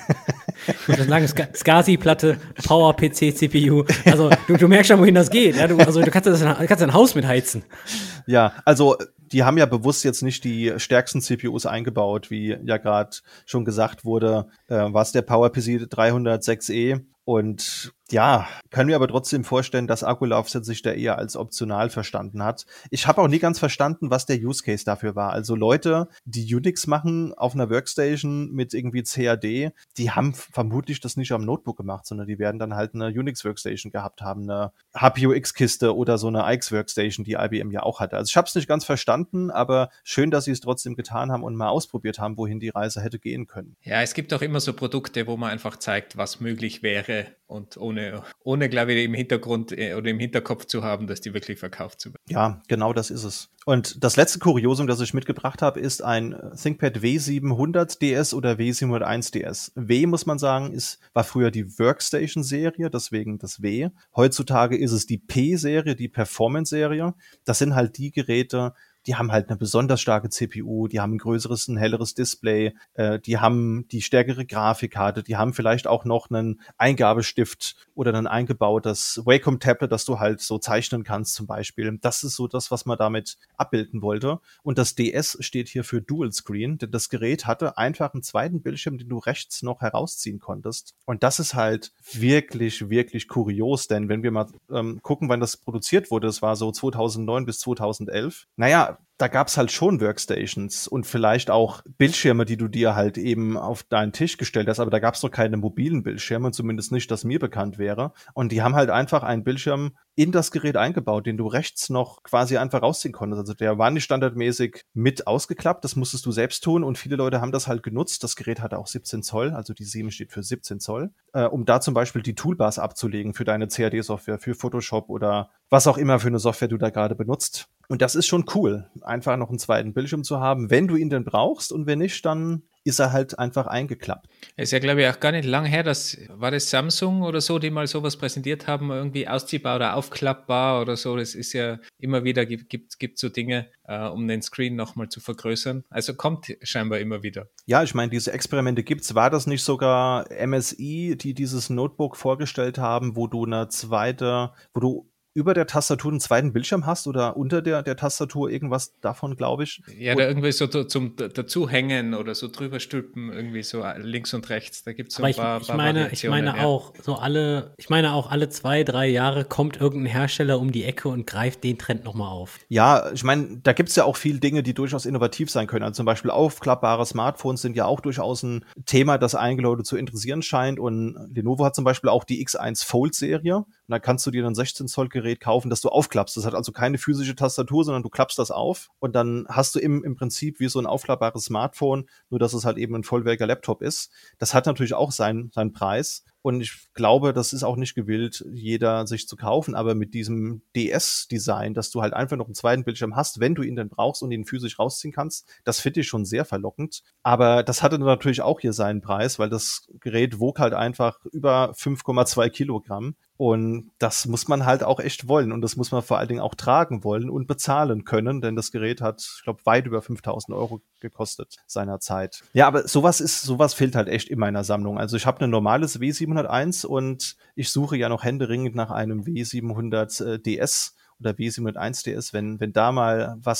Ich würde sagen, SCSI-Platte, PowerPC, C P U. Also du, du merkst schon, wohin das geht. Ja? Du, also du kannst, das, kannst ein Haus mit heizen. Ja, also die haben ja bewusst jetzt nicht die stärksten C P Us eingebaut, wie ja gerade schon gesagt wurde, äh, was der PowerPC dreihundertsechs E. Und ja, können wir aber trotzdem vorstellen, dass Akkulaufzeit sich da eher als optional verstanden hat. Ich habe auch nie ganz verstanden, was der Use Case dafür war. Also Leute, die Unix machen auf einer Workstation mit irgendwie C A D, die haben vermutlich das nicht am Notebook gemacht, sondern die werden dann halt eine Unix-Workstation gehabt haben, eine H P U X-Kiste oder so eine I X-Workstation, die I B M ja auch hatte. Also ich habe es nicht ganz verstanden, aber schön, dass sie es trotzdem getan haben und mal ausprobiert haben, wohin die Reise hätte gehen können. Ja, es gibt auch immer so Produkte, wo man einfach zeigt, was möglich wäre und ohne, ohne glaube ich, im Hintergrund oder im Hinterkopf zu haben, dass die wirklich verkauft zu werden. Ja, genau das ist es. Und das letzte Kuriosum, das ich mitgebracht habe, ist ein ThinkPad W siebenhundert D S oder W siebenhunderteins D S. W, muss man sagen, ist, war früher die Workstation-Serie, deswegen das W. Heutzutage ist es die P-Serie, die Performance-Serie. Das sind halt die Geräte, die haben halt eine besonders starke C P U, die haben ein größeres, ein helleres Display, äh, die haben die stärkere Grafikkarte, die haben vielleicht auch noch einen Eingabestift oder ein eingebautes Wacom-Tablet, das du halt so zeichnen kannst zum Beispiel. Das ist so das, was man damit abbilden wollte. Und das D S steht hier für Dual Screen, denn das Gerät hatte einfach einen zweiten Bildschirm, den du rechts noch herausziehen konntest. Und das ist halt wirklich, wirklich kurios, denn wenn wir mal ähm, gucken, wann das produziert wurde, das war so zweitausendneun bis zweitausendelf. Naja, da gab's halt schon Workstations und vielleicht auch Bildschirme, die du dir halt eben auf deinen Tisch gestellt hast, aber da gab's noch keine mobilen Bildschirme, zumindest nicht, dass mir bekannt wäre. Und die haben halt einfach einen Bildschirm in das Gerät eingebaut, den du rechts noch quasi einfach rausziehen konntest. Also der war nicht standardmäßig mit ausgeklappt, das musstest du selbst tun und viele Leute haben das halt genutzt. Das Gerät hatte auch siebzehn Zoll, also die sieben steht für siebzehn Zoll, äh, um da zum Beispiel die Toolbars abzulegen für deine C A D-Software, für Photoshop oder was auch immer für eine Software du da gerade benutzt. Und das ist schon cool, einfach noch einen zweiten Bildschirm zu haben, wenn du ihn denn brauchst und wenn nicht, dann ist er halt einfach eingeklappt. Es ist ja, glaube ich, auch gar nicht lang her, das war das Samsung oder so, die mal sowas präsentiert haben, irgendwie ausziehbar oder aufklappbar oder so. Das ist ja immer wieder, gibt, gibt, gibt so Dinge, äh, um den Screen nochmal zu vergrößern. Also kommt scheinbar immer wieder. Ja, ich meine, diese Experimente gibt's. War das nicht sogar M S I, die dieses Notebook vorgestellt haben, wo du eine zweite, wo du über der Tastatur einen zweiten Bildschirm hast oder unter der, der Tastatur irgendwas davon, glaube ich. Ja, da irgendwie so zum Dazuhängen oder so drüber stülpen, irgendwie so links und rechts. Da gibt es so Aber ein ich, paar, ich paar meine, ich meine ja. auch, so alle, ich meine auch alle zwei, drei Jahre kommt irgendein Hersteller um die Ecke und greift den Trend nochmal auf. Ja, ich meine, da gibt's ja auch viele Dinge, die durchaus innovativ sein können. Also zum Beispiel aufklappbare Smartphones sind ja auch durchaus ein Thema, das einige Leute zu interessieren scheint. Und Lenovo hat zum Beispiel auch die X eins Fold-Serie. Und da kannst du dir ein sechzehn Zoll Gerät kaufen, das du aufklappst. Das hat also keine physische Tastatur, sondern du klappst das auf. Und dann hast du im, im Prinzip wie so ein aufklappbares Smartphone, nur dass es halt eben ein vollwertiger Laptop ist. Das hat natürlich auch seinen, seinen Preis. Und ich glaube, das ist auch nicht gewillt, jeder sich zu kaufen, aber mit diesem D S-Design, dass du halt einfach noch einen zweiten Bildschirm hast, wenn du ihn dann brauchst und ihn physisch rausziehen kannst, das finde ich schon sehr verlockend. Aber das hatte natürlich auch hier seinen Preis, weil das Gerät wog halt einfach über fünf Komma zwei Kilogramm. Und das muss man halt auch echt wollen. Und das muss man vor allen Dingen auch tragen wollen und bezahlen können, denn das Gerät hat, ich glaube, weit über fünftausend Euro gekostet seinerzeit. Ja, aber sowas ist, sowas fehlt halt echt in meiner Sammlung. Also ich habe ein normales W siebenhunderteins und ich suche ja noch händeringend nach einem W siebenhundert D S oder W siebenhunderteins D S. Wenn, wenn da mal was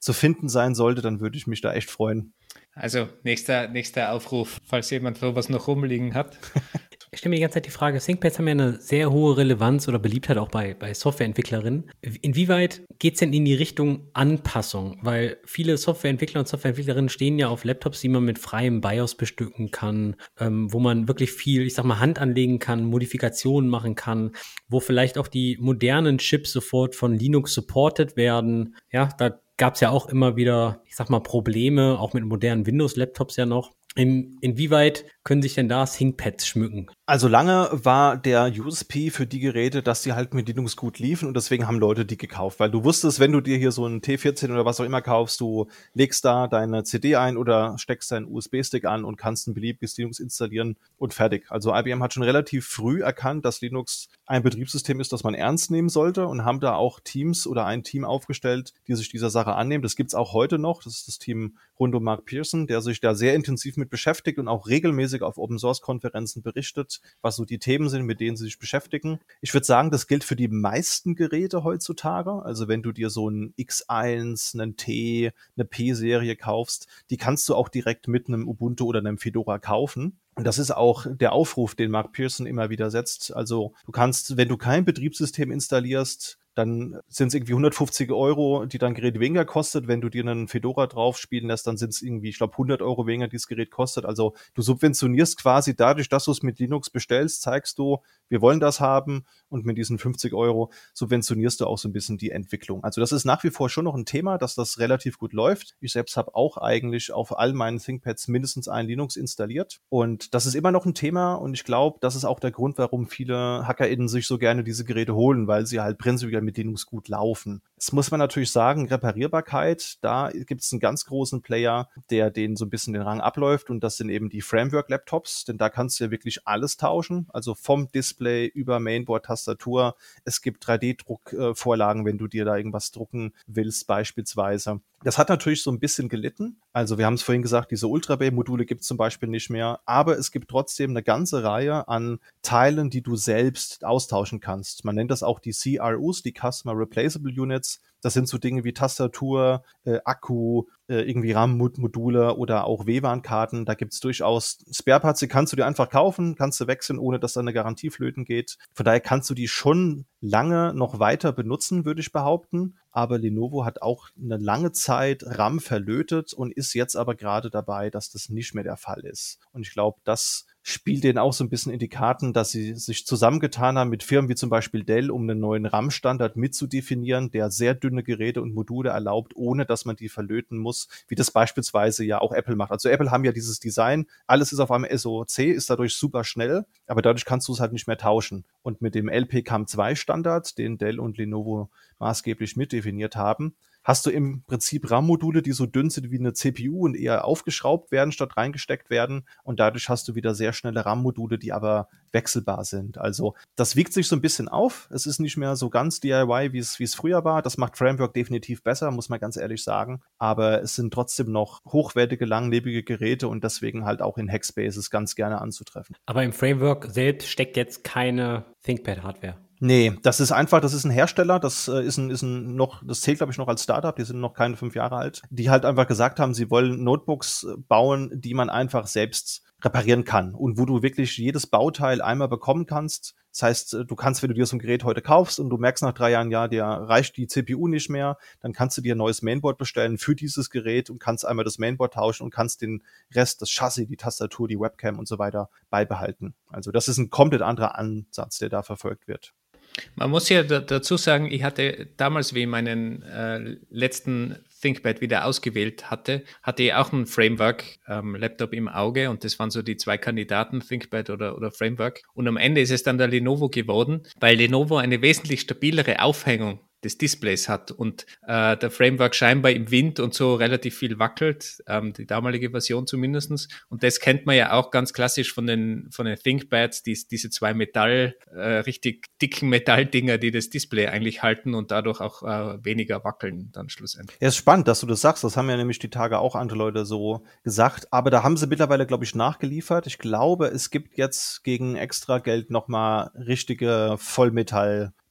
zu finden sein sollte, dann würde ich mich da echt freuen. Also nächster, nächster Aufruf, falls jemand sowas noch rumliegen hat. Ich stelle mir die ganze Zeit die Frage, ThinkPads haben ja eine sehr hohe Relevanz oder Beliebtheit auch bei, bei Softwareentwicklerinnen. Inwieweit geht es denn in die Richtung Anpassung? Weil viele Softwareentwickler und Softwareentwicklerinnen stehen ja auf Laptops, die man mit freiem BIOS bestücken kann, ähm, wo man wirklich viel, ich sag mal, Hand anlegen kann, Modifikationen machen kann, wo vielleicht auch die modernen Chips sofort von Linux supported werden. Ja, da gab es ja auch immer wieder, ich sag mal, Probleme, auch mit modernen Windows-Laptops ja noch. In, inwieweit können sich denn da ThinkPads schmücken? Also lange war der U S P für die Geräte, dass die halt mit Linux gut liefen und deswegen haben Leute die gekauft, weil du wusstest, wenn du dir hier so einen T vierzehn oder was auch immer kaufst, du legst da deine C D ein oder steckst deinen U S B-Stick an und kannst ein beliebiges Linux installieren und fertig. Also I B M hat schon relativ früh erkannt, dass Linux ein Betriebssystem ist, das man ernst nehmen sollte und haben da auch Teams oder ein Team aufgestellt, die sich dieser Sache annehmen. Das gibt's auch heute noch. Das ist das Team rund um Mark Pearson, der sich da sehr intensiv mit beschäftigt und auch regelmäßig auf Open-Source-Konferenzen berichtet, was so die Themen sind, mit denen sie sich beschäftigen. Ich würde sagen, das gilt für die meisten Geräte heutzutage. Also wenn du dir so ein X eins, einen T, eine P-Serie kaufst, die kannst du auch direkt mit einem Ubuntu oder einem Fedora kaufen. Und das ist auch der Aufruf, den Mark Pearson immer wieder setzt. Also du kannst, wenn du kein Betriebssystem installierst, dann sind es irgendwie hundertfünfzig Euro, die dein Gerät weniger kostet. Wenn du dir einen Fedora drauf spielen lässt, dann sind es irgendwie, ich glaube, hundert Euro weniger, dieses Gerät kostet. Also du subventionierst quasi dadurch, dass du es mit Linux bestellst, zeigst du, wir wollen das haben und mit diesen fünfzig Euro subventionierst du auch so ein bisschen die Entwicklung. Also das ist nach wie vor schon noch ein Thema, dass das relativ gut läuft. Ich selbst habe auch eigentlich auf all meinen ThinkPads mindestens ein Linux installiert und das ist immer noch ein Thema und ich glaube, das ist auch der Grund, warum viele HackerInnen sich so gerne diese Geräte holen, weil sie halt prinzipiell mit Linux gut laufen. Das muss man natürlich sagen, Reparierbarkeit, da gibt es einen ganz großen Player, der den so ein bisschen den Rang abläuft und das sind eben die Framework-Laptops, denn da kannst du ja wirklich alles tauschen, also vom Display über Mainboard, Tastatur. Es gibt drei D-Druckvorlagen, wenn du dir da irgendwas drucken willst beispielsweise. Das hat natürlich so ein bisschen gelitten. Also wir haben es vorhin gesagt, diese Ultra-Bay-Module gibt es zum Beispiel nicht mehr, aber es gibt trotzdem eine ganze Reihe an Teilen, die du selbst austauschen kannst. Man nennt das auch die C R Us, die Customer Replaceable Units. Das sind so Dinge wie Tastatur, äh, Akku, äh, irgendwie RAM-Module oder auch W LAN-Karten. Da gibt's durchaus Spareparts, die kannst du dir einfach kaufen, kannst du wechseln, ohne dass da eine Garantie flöten geht. Von daher kannst du die schon lange noch weiter benutzen, würde ich behaupten. Aber Lenovo hat auch eine lange Zeit RAM verlötet und ist jetzt aber gerade dabei, dass das nicht mehr der Fall ist. Und ich glaube, das spielt denen auch so ein bisschen in die Karten, dass sie sich zusammengetan haben mit Firmen wie zum Beispiel Dell, um einen neuen RAM-Standard mitzudefinieren, der sehr dünne Geräte und Module erlaubt, ohne dass man die verlöten muss, wie das beispielsweise ja auch Apple macht. Also Apple haben ja dieses Design, alles ist auf einem S O C, ist dadurch super schnell, aber dadurch kannst du es halt nicht mehr tauschen. Und mit dem L P C A M zwei Standard, den Dell und Lenovo maßgeblich mitdefiniert haben, hast du im Prinzip RAM-Module, die so dünn sind wie eine C P U und eher aufgeschraubt werden, statt reingesteckt werden. Und dadurch hast du wieder sehr schnelle RAM-Module, die aber wechselbar sind. Also das wiegt sich so ein bisschen auf. Es ist nicht mehr so ganz D I Y, wie es wie es früher war. Das macht Framework definitiv besser, muss man ganz ehrlich sagen. Aber es sind trotzdem noch hochwertige, langlebige Geräte und deswegen halt auch in Hackspaces ganz gerne anzutreffen. Aber im Framework selbst steckt jetzt keine ThinkPad-Hardware. Nee, das ist einfach, das ist ein Hersteller, das äh, ist ein, ist ein noch, das zählt, glaube ich, noch als Startup, die sind noch keine fünf Jahre alt, die halt einfach gesagt haben, sie wollen Notebooks bauen, die man einfach selbst reparieren kann und wo du wirklich jedes Bauteil einmal bekommen kannst. Das heißt, du kannst, wenn du dir so ein Gerät heute kaufst und du merkst nach drei Jahren, ja, dir reicht die C P U nicht mehr, dann kannst du dir ein neues Mainboard bestellen für dieses Gerät und kannst einmal das Mainboard tauschen und kannst den Rest, das Chassis, die Tastatur, die Webcam und so weiter beibehalten. Also das ist ein komplett anderer Ansatz, der da verfolgt wird. Man muss ja da, dazu sagen, ich hatte damals, wie ich meinen äh, letzten ThinkPad wieder ausgewählt hatte, hatte ich auch einen Framework-Laptop ähm, im Auge und das waren so die zwei Kandidaten, ThinkPad oder, oder Framework. Und am Ende ist es dann der Lenovo geworden, weil Lenovo eine wesentlich stabilere Aufhängung des Displays hat und äh, der Framework scheinbar im Wind und so relativ viel wackelt, ähm, die damalige Version zumindestens. Und das kennt man ja auch ganz klassisch von den von den ThinkPads, die, diese zwei Metall, äh, richtig dicken Metalldinger, die das Display eigentlich halten und dadurch auch äh, weniger wackeln dann schlussendlich. Ja, ist spannend, dass du das sagst. Das haben ja nämlich die Tage auch andere Leute so gesagt. Aber da haben sie mittlerweile, glaube ich, nachgeliefert. Ich glaube, es gibt jetzt gegen extra Geld nochmal richtige Vollmetall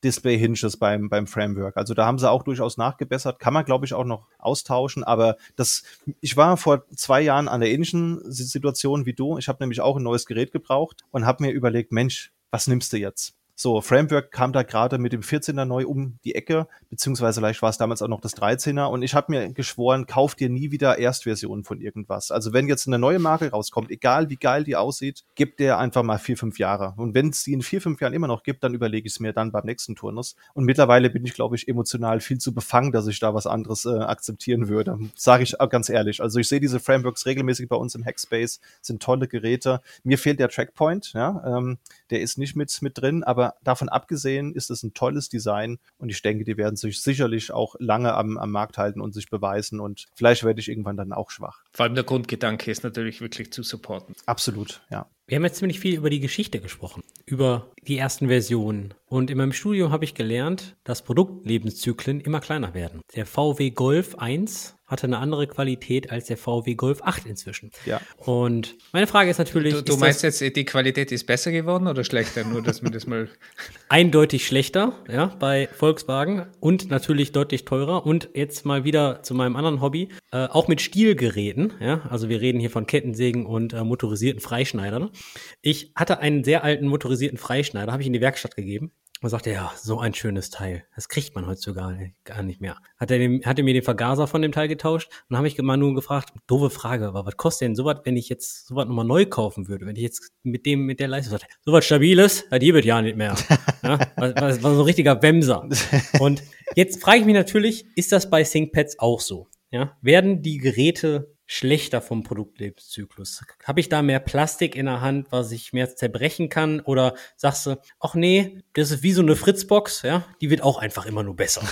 Display-Hinges beim, beim Framework. Also da haben sie auch durchaus nachgebessert. Kann man, glaube ich, auch noch austauschen. Aber das, ich war vor zwei Jahren an der ähnlichen Situation wie du. Ich habe nämlich auch ein neues Gerät gebraucht und habe mir überlegt, Mensch, was nimmst du jetzt? So, Framework kam da gerade mit dem vierzehner neu um die Ecke, beziehungsweise vielleicht war es damals auch noch das dreizehner und ich habe mir geschworen, kauf dir nie wieder Erstversionen von irgendwas. Also wenn jetzt eine neue Marke rauskommt, egal wie geil die aussieht, gib der einfach mal vier, fünf Jahre. Und wenn es die in vier, fünf Jahren immer noch gibt, dann überlege ich es mir dann beim nächsten Turnus. Und mittlerweile bin ich, glaube ich, emotional viel zu befangen, dass ich da was anderes äh, akzeptieren würde. Sage ich auch ganz ehrlich. Also ich sehe diese Frameworks regelmäßig bei uns im Hackspace, sind tolle Geräte. Mir fehlt der Trackpoint, ja, ähm, der ist nicht mit, mit drin, aber davon abgesehen ist es ein tolles Design und ich denke, die werden sich sicherlich auch lange am, am Markt halten und sich beweisen und vielleicht werde ich irgendwann dann auch schwach. Vor allem der Grundgedanke ist natürlich wirklich zu supporten. Absolut, ja. Wir haben jetzt ziemlich viel über die Geschichte gesprochen, über die ersten Versionen. Und in meinem Studium habe ich gelernt, dass Produktlebenszyklen immer kleiner werden. Der V W Golf eins hatte eine andere Qualität als der V W Golf acht inzwischen. Ja. Und meine Frage ist natürlich... Du, du ist meinst jetzt, die Qualität ist besser geworden oder schlechter? Nur, dass man das mal... Eindeutig schlechter, ja, bei Volkswagen und natürlich deutlich teurer. Und jetzt mal wieder zu meinem anderen Hobby, äh, auch mit Stielgeräten, ja, also wir reden hier von Kettensägen und äh, motorisierten Freischneidern. Ich hatte einen sehr alten motorisierten Freischneider, habe ich in die Werkstatt gegeben. Und sagte, ja, so ein schönes Teil. Das kriegt man heutzutage gar nicht mehr. Hat er, dem, hat er mir den Vergaser von dem Teil getauscht und habe ich mal nur gefragt, doofe Frage, aber was kostet denn sowas, wenn ich jetzt sowas nochmal neu kaufen würde? Wenn ich jetzt mit dem, mit der Leistung sagte, sowas Stabiles, ja, die wird ja nicht mehr. Ja, war, war, war so ein richtiger Wemser. Und jetzt frage ich mich natürlich, ist das bei ThinkPads auch so? Ja, werden die Geräte schlechter vom Produktlebenszyklus? Habe ich da mehr Plastik in der Hand, was ich mehr zerbrechen kann? Oder sagst du, ach nee, das ist wie so eine Fritzbox, ja, die wird auch einfach immer nur besser.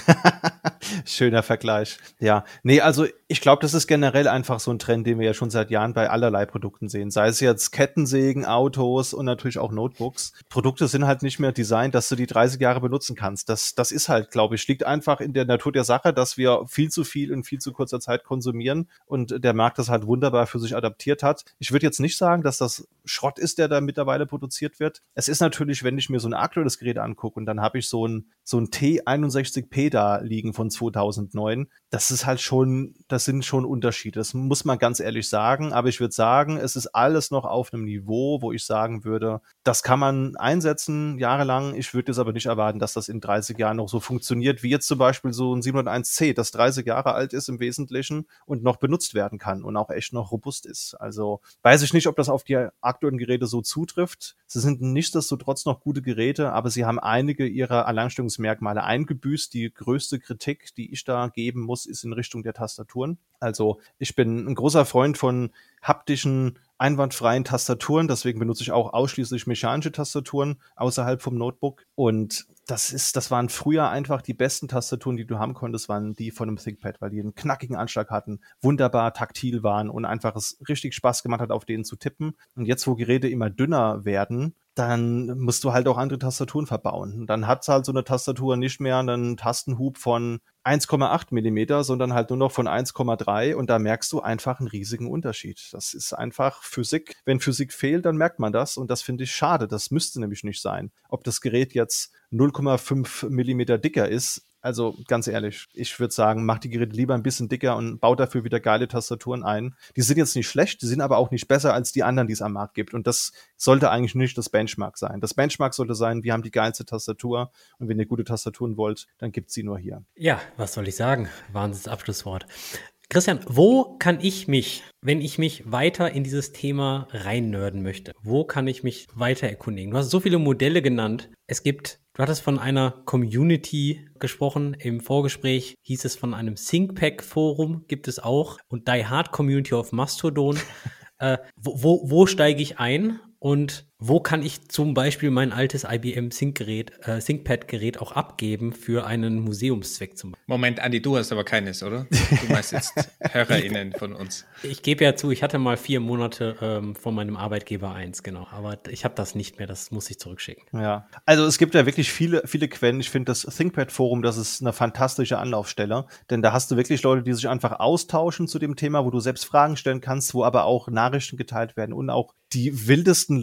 Schöner Vergleich. Ja, nee, also ich glaube, das ist generell einfach so ein Trend, den wir ja schon seit Jahren bei allerlei Produkten sehen. Sei es jetzt Kettensägen, Autos und natürlich auch Notebooks. Produkte sind halt nicht mehr designt, dass du die dreißig Jahre benutzen kannst. Das, das ist halt, glaube ich, liegt einfach in der Natur der Sache, dass wir viel zu viel in viel zu kurzer Zeit konsumieren und der Markt das halt wunderbar für sich adaptiert hat. Ich würde jetzt nicht sagen, dass das Schrott ist, der da mittlerweile produziert wird. Es ist natürlich, wenn ich mir so ein aktuelles Gerät angucke und dann habe ich so ein, so ein T einundsechzig P da liegen von zweitausendneun, das ist halt schon, das sind schon Unterschiede. Das muss man ganz ehrlich sagen. Aber ich würde sagen, es ist alles noch auf einem Niveau, wo ich sagen würde, das kann man einsetzen jahrelang. Ich würde jetzt aber nicht erwarten, dass das in dreißig Jahren noch so funktioniert, wie jetzt zum Beispiel so ein siebenhunderteins C, das dreißig Jahre alt ist im Wesentlichen und noch benutzt werden kann und auch echt noch robust ist. Also weiß ich nicht, ob das auf die aktuellen Geräte so zutrifft. Sie sind nichtsdestotrotz noch gute Geräte, aber sie haben einige ihrer Alleinstellungsmerkmale eingebüßt. Die größte Kritik, die ich da geben muss, ist in Richtung der Tastaturen. Also ich bin ein großer Freund von haptischen, einwandfreien Tastaturen, deswegen benutze ich auch ausschließlich mechanische Tastaturen außerhalb vom Notebook und das ist, das waren früher einfach die besten Tastaturen, die du haben konntest, waren die von einem ThinkPad, weil die einen knackigen Anschlag hatten, wunderbar taktil waren und einfach es richtig Spaß gemacht hat, auf denen zu tippen. Und jetzt, wo Geräte immer dünner werden, dann musst du halt auch andere Tastaturen verbauen. Und dann hat halt so eine Tastatur nicht mehr einen Tastenhub von eins Komma acht Millimeter, sondern halt nur noch von eins Komma drei und da merkst du einfach einen riesigen Unterschied. Das ist einfach Physik. Wenn Physik fehlt, dann merkt man das und das finde ich schade. Das müsste nämlich nicht sein. Ob das Gerät jetzt null Komma fünf Millimeter dicker ist, also ganz ehrlich, ich würde sagen, macht die Geräte lieber ein bisschen dicker und baut dafür wieder geile Tastaturen ein. Die sind jetzt nicht schlecht, die sind aber auch nicht besser als die anderen, die es am Markt gibt. Und das sollte eigentlich nicht das Benchmark sein. Das Benchmark sollte sein, wir haben die geilste Tastatur und wenn ihr gute Tastaturen wollt, dann gibt's sie nur hier. Ja, was soll ich sagen? Wahnsinns Abschlusswort. Christian, wo kann ich mich, wenn ich mich weiter in dieses Thema reinnörden möchte, wo kann ich mich weiter erkundigen? Du hast so viele Modelle genannt. Es gibt, du hattest von einer Community gesprochen. Im Vorgespräch hieß es von einem ThinkPack-Forum, gibt es auch. Und Die Hard Community of Mastodon. äh, wo, wo, wo steige ich ein? Und wo kann ich zum Beispiel mein altes I B M Think-Gerät, äh, ThinkPad-Gerät auch abgeben für einen Museumszweck zum Beispiel? Moment, Andi, du hast aber keines, oder? Du meinst jetzt HörerInnen von uns. Ich gebe ja zu, ich hatte mal vier Monate ähm, von meinem Arbeitgeber eins, genau. Aber ich habe das nicht mehr, das muss ich zurückschicken. Ja, also es gibt ja wirklich viele, viele Quellen. Ich finde das ThinkPad-Forum, das ist eine fantastische Anlaufstelle, denn da hast du wirklich Leute, die sich einfach austauschen zu dem Thema, wo du selbst Fragen stellen kannst, wo aber auch Nachrichten geteilt werden und auch die wildesten Leute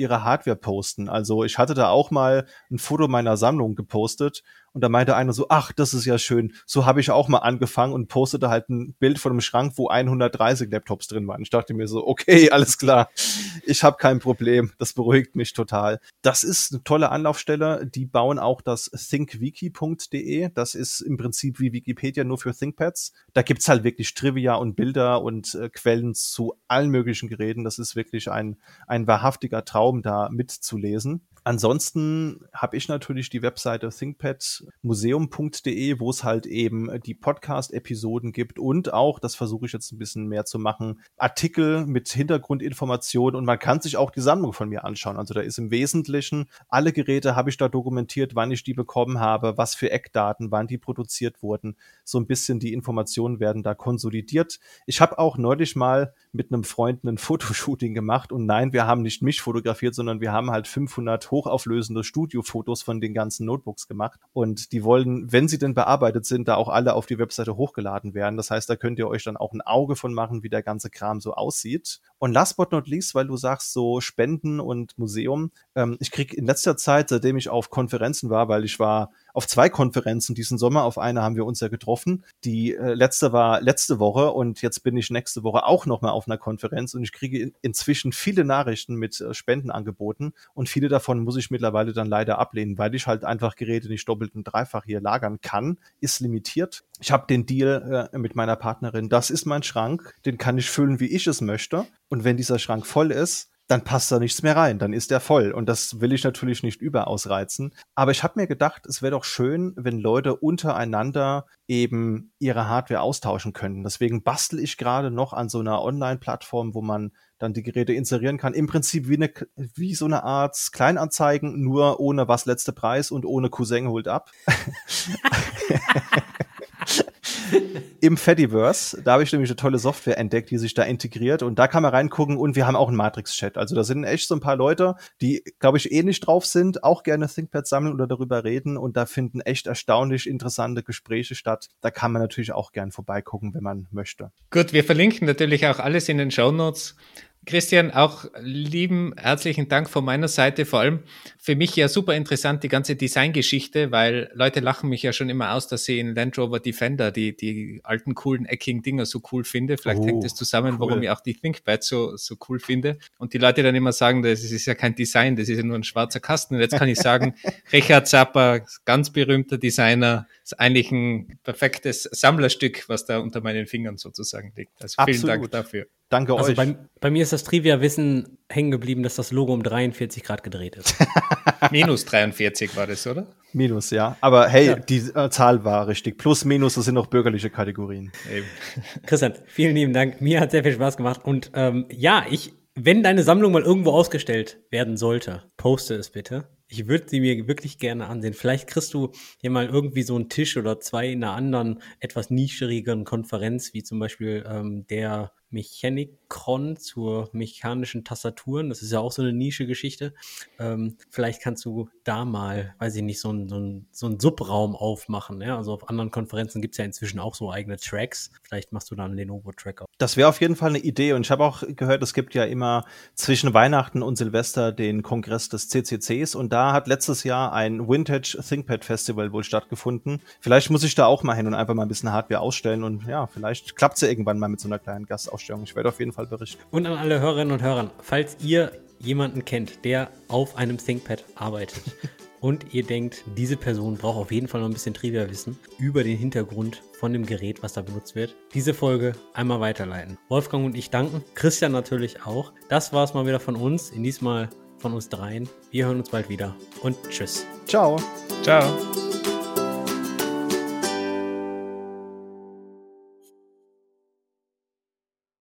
ihre Hardware posten. Also ich hatte da auch mal ein Foto meiner Sammlung gepostet und da meinte einer so, ach, das ist ja schön, so habe ich auch mal angefangen und postete halt ein Bild von einem Schrank, wo hundertdreißig Laptops drin waren. Ich dachte mir so, okay, alles klar, ich habe kein Problem, das beruhigt mich total. Das ist eine tolle Anlaufstelle, die bauen auch das thinkwiki punkt de, das ist im Prinzip wie Wikipedia nur für ThinkPads. Da gibt's halt wirklich Trivia und Bilder und äh, Quellen zu allen möglichen Geräten. Das ist wirklich ein, ein wahrhaftiger Traum, da mitzulesen. Ansonsten habe ich natürlich die Webseite thinkpad museum punkt de, wo es halt eben die Podcast-Episoden gibt und auch, das versuche ich jetzt ein bisschen mehr zu machen, Artikel mit Hintergrundinformationen und man kann sich auch die Sammlung von mir anschauen. Also da ist im Wesentlichen, alle Geräte habe ich da dokumentiert, wann ich die bekommen habe, was für Eckdaten, wann die produziert wurden. So ein bisschen die Informationen werden da konsolidiert. Ich habe auch neulich mal mit einem Freund ein Fotoshooting gemacht und nein, wir haben nicht mich fotografiert, sondern wir haben halt fünfhundert hochauflösende Studiofotos von den ganzen Notebooks gemacht und die wollen, wenn sie denn bearbeitet sind, da auch alle auf die Webseite hochgeladen werden. Das heißt, da könnt ihr euch dann auch ein Auge von machen, wie der ganze Kram so aussieht. Und last but not least, weil du sagst so Spenden und Museum, ähm, ich kriege in letzter Zeit, seitdem ich auf Konferenzen war, weil ich war auf zwei Konferenzen diesen Sommer, auf einer haben wir uns ja getroffen. Die äh, letzte war letzte Woche und jetzt bin ich nächste Woche auch nochmal auf einer Konferenz und ich kriege in, inzwischen viele Nachrichten mit äh, Spendenangeboten und viele davon muss ich mittlerweile dann leider ablehnen, weil ich halt einfach Geräte nicht doppelt und dreifach hier lagern kann, ist limitiert. Ich habe den Deal äh, mit meiner Partnerin, das ist mein Schrank, den kann ich füllen, wie ich es möchte und wenn dieser Schrank voll ist, dann passt da nichts mehr rein, dann ist der voll. Und das will ich natürlich nicht überausreizen. Aber ich habe mir gedacht, es wäre doch schön, wenn Leute untereinander eben ihre Hardware austauschen können. Deswegen bastel ich gerade noch an so einer Online-Plattform, wo man dann die Geräte inserieren kann. Im Prinzip wie, eine, wie so eine Art Kleinanzeigen, nur ohne was letzte Preis und ohne Cousin holt ab. Im Fediverse, da habe ich nämlich eine tolle Software entdeckt, die sich da integriert und da kann man reingucken und wir haben auch einen Matrix-Chat. Also da sind echt so ein paar Leute, die, glaube ich, ähnlich drauf sind, auch gerne ThinkPads sammeln oder darüber reden und da finden echt erstaunlich interessante Gespräche statt. Da kann man natürlich auch gern vorbeigucken, wenn man möchte. Gut, wir verlinken natürlich auch alles in den Shownotes. Christian, auch lieben herzlichen Dank von meiner Seite, vor allem für mich ja super interessant die ganze Designgeschichte, weil Leute lachen mich ja schon immer aus, dass sie in Land Rover Defender die die alten coolen eckigen Dinger so cool finde. Vielleicht oh, hängt es zusammen, cool. Warum ich auch die ThinkPads so so cool finde. Und die Leute dann immer sagen, das ist ja kein Design, das ist ja nur ein schwarzer Kasten. Und jetzt kann ich sagen, Richard Zappa, ganz berühmter Designer, ist eigentlich ein perfektes Sammlerstück, was da unter meinen Fingern sozusagen liegt. Also vielen Absolut. Dank dafür. Danke also euch. Bei, bei mir ist das Trivia-Wissen hängen geblieben, dass das Logo um dreiundvierzig Grad gedreht ist. Minus dreiundvierzig war das, oder? Minus, ja. Aber hey, ja. die äh, Zahl war richtig. Plus, Minus, das sind noch bürgerliche Kategorien. Eben. Christian, vielen lieben Dank. Mir hat sehr viel Spaß gemacht. Und ähm, ja, ich, wenn deine Sammlung mal irgendwo ausgestellt werden sollte, poste es bitte. Ich würde sie mir wirklich gerne ansehen. Vielleicht kriegst du hier mal irgendwie so einen Tisch oder zwei in einer anderen, etwas nischigeren Konferenz, wie zum Beispiel ähm, der Mechanicron zur mechanischen Tastaturen. Das ist ja auch so eine Nische-Geschichte. Ähm, vielleicht kannst du da mal, weiß ich nicht, so einen so ein, so ein Subraum aufmachen. Ja? Also auf anderen Konferenzen gibt es ja inzwischen auch so eigene Tracks. Vielleicht machst du da einen Lenovo-Track auf. Das wäre auf jeden Fall eine Idee. Und ich habe auch gehört, es gibt ja immer zwischen Weihnachten und Silvester den Kongress des C C Cs. Und da hat letztes Jahr ein Vintage ThinkPad Festival wohl stattgefunden. Vielleicht muss ich da auch mal hin und einfach mal ein bisschen Hardware ausstellen. Und ja, vielleicht klappt es ja irgendwann mal mit so einer kleinen Gastausstellung. Ich werde auf jeden Fall berichten. Und an alle Hörerinnen und Hörer, falls ihr jemanden kennt, der auf einem ThinkPad arbeitet und ihr denkt, diese Person braucht auf jeden Fall noch ein bisschen Trivia-Wissen über den Hintergrund von dem Gerät, was da benutzt wird, diese Folge einmal weiterleiten. Wolfgang und ich danken, Christian natürlich auch. Das war es mal wieder von uns, in diesmal von uns dreien. Wir hören uns bald wieder und tschüss. Ciao. Ciao.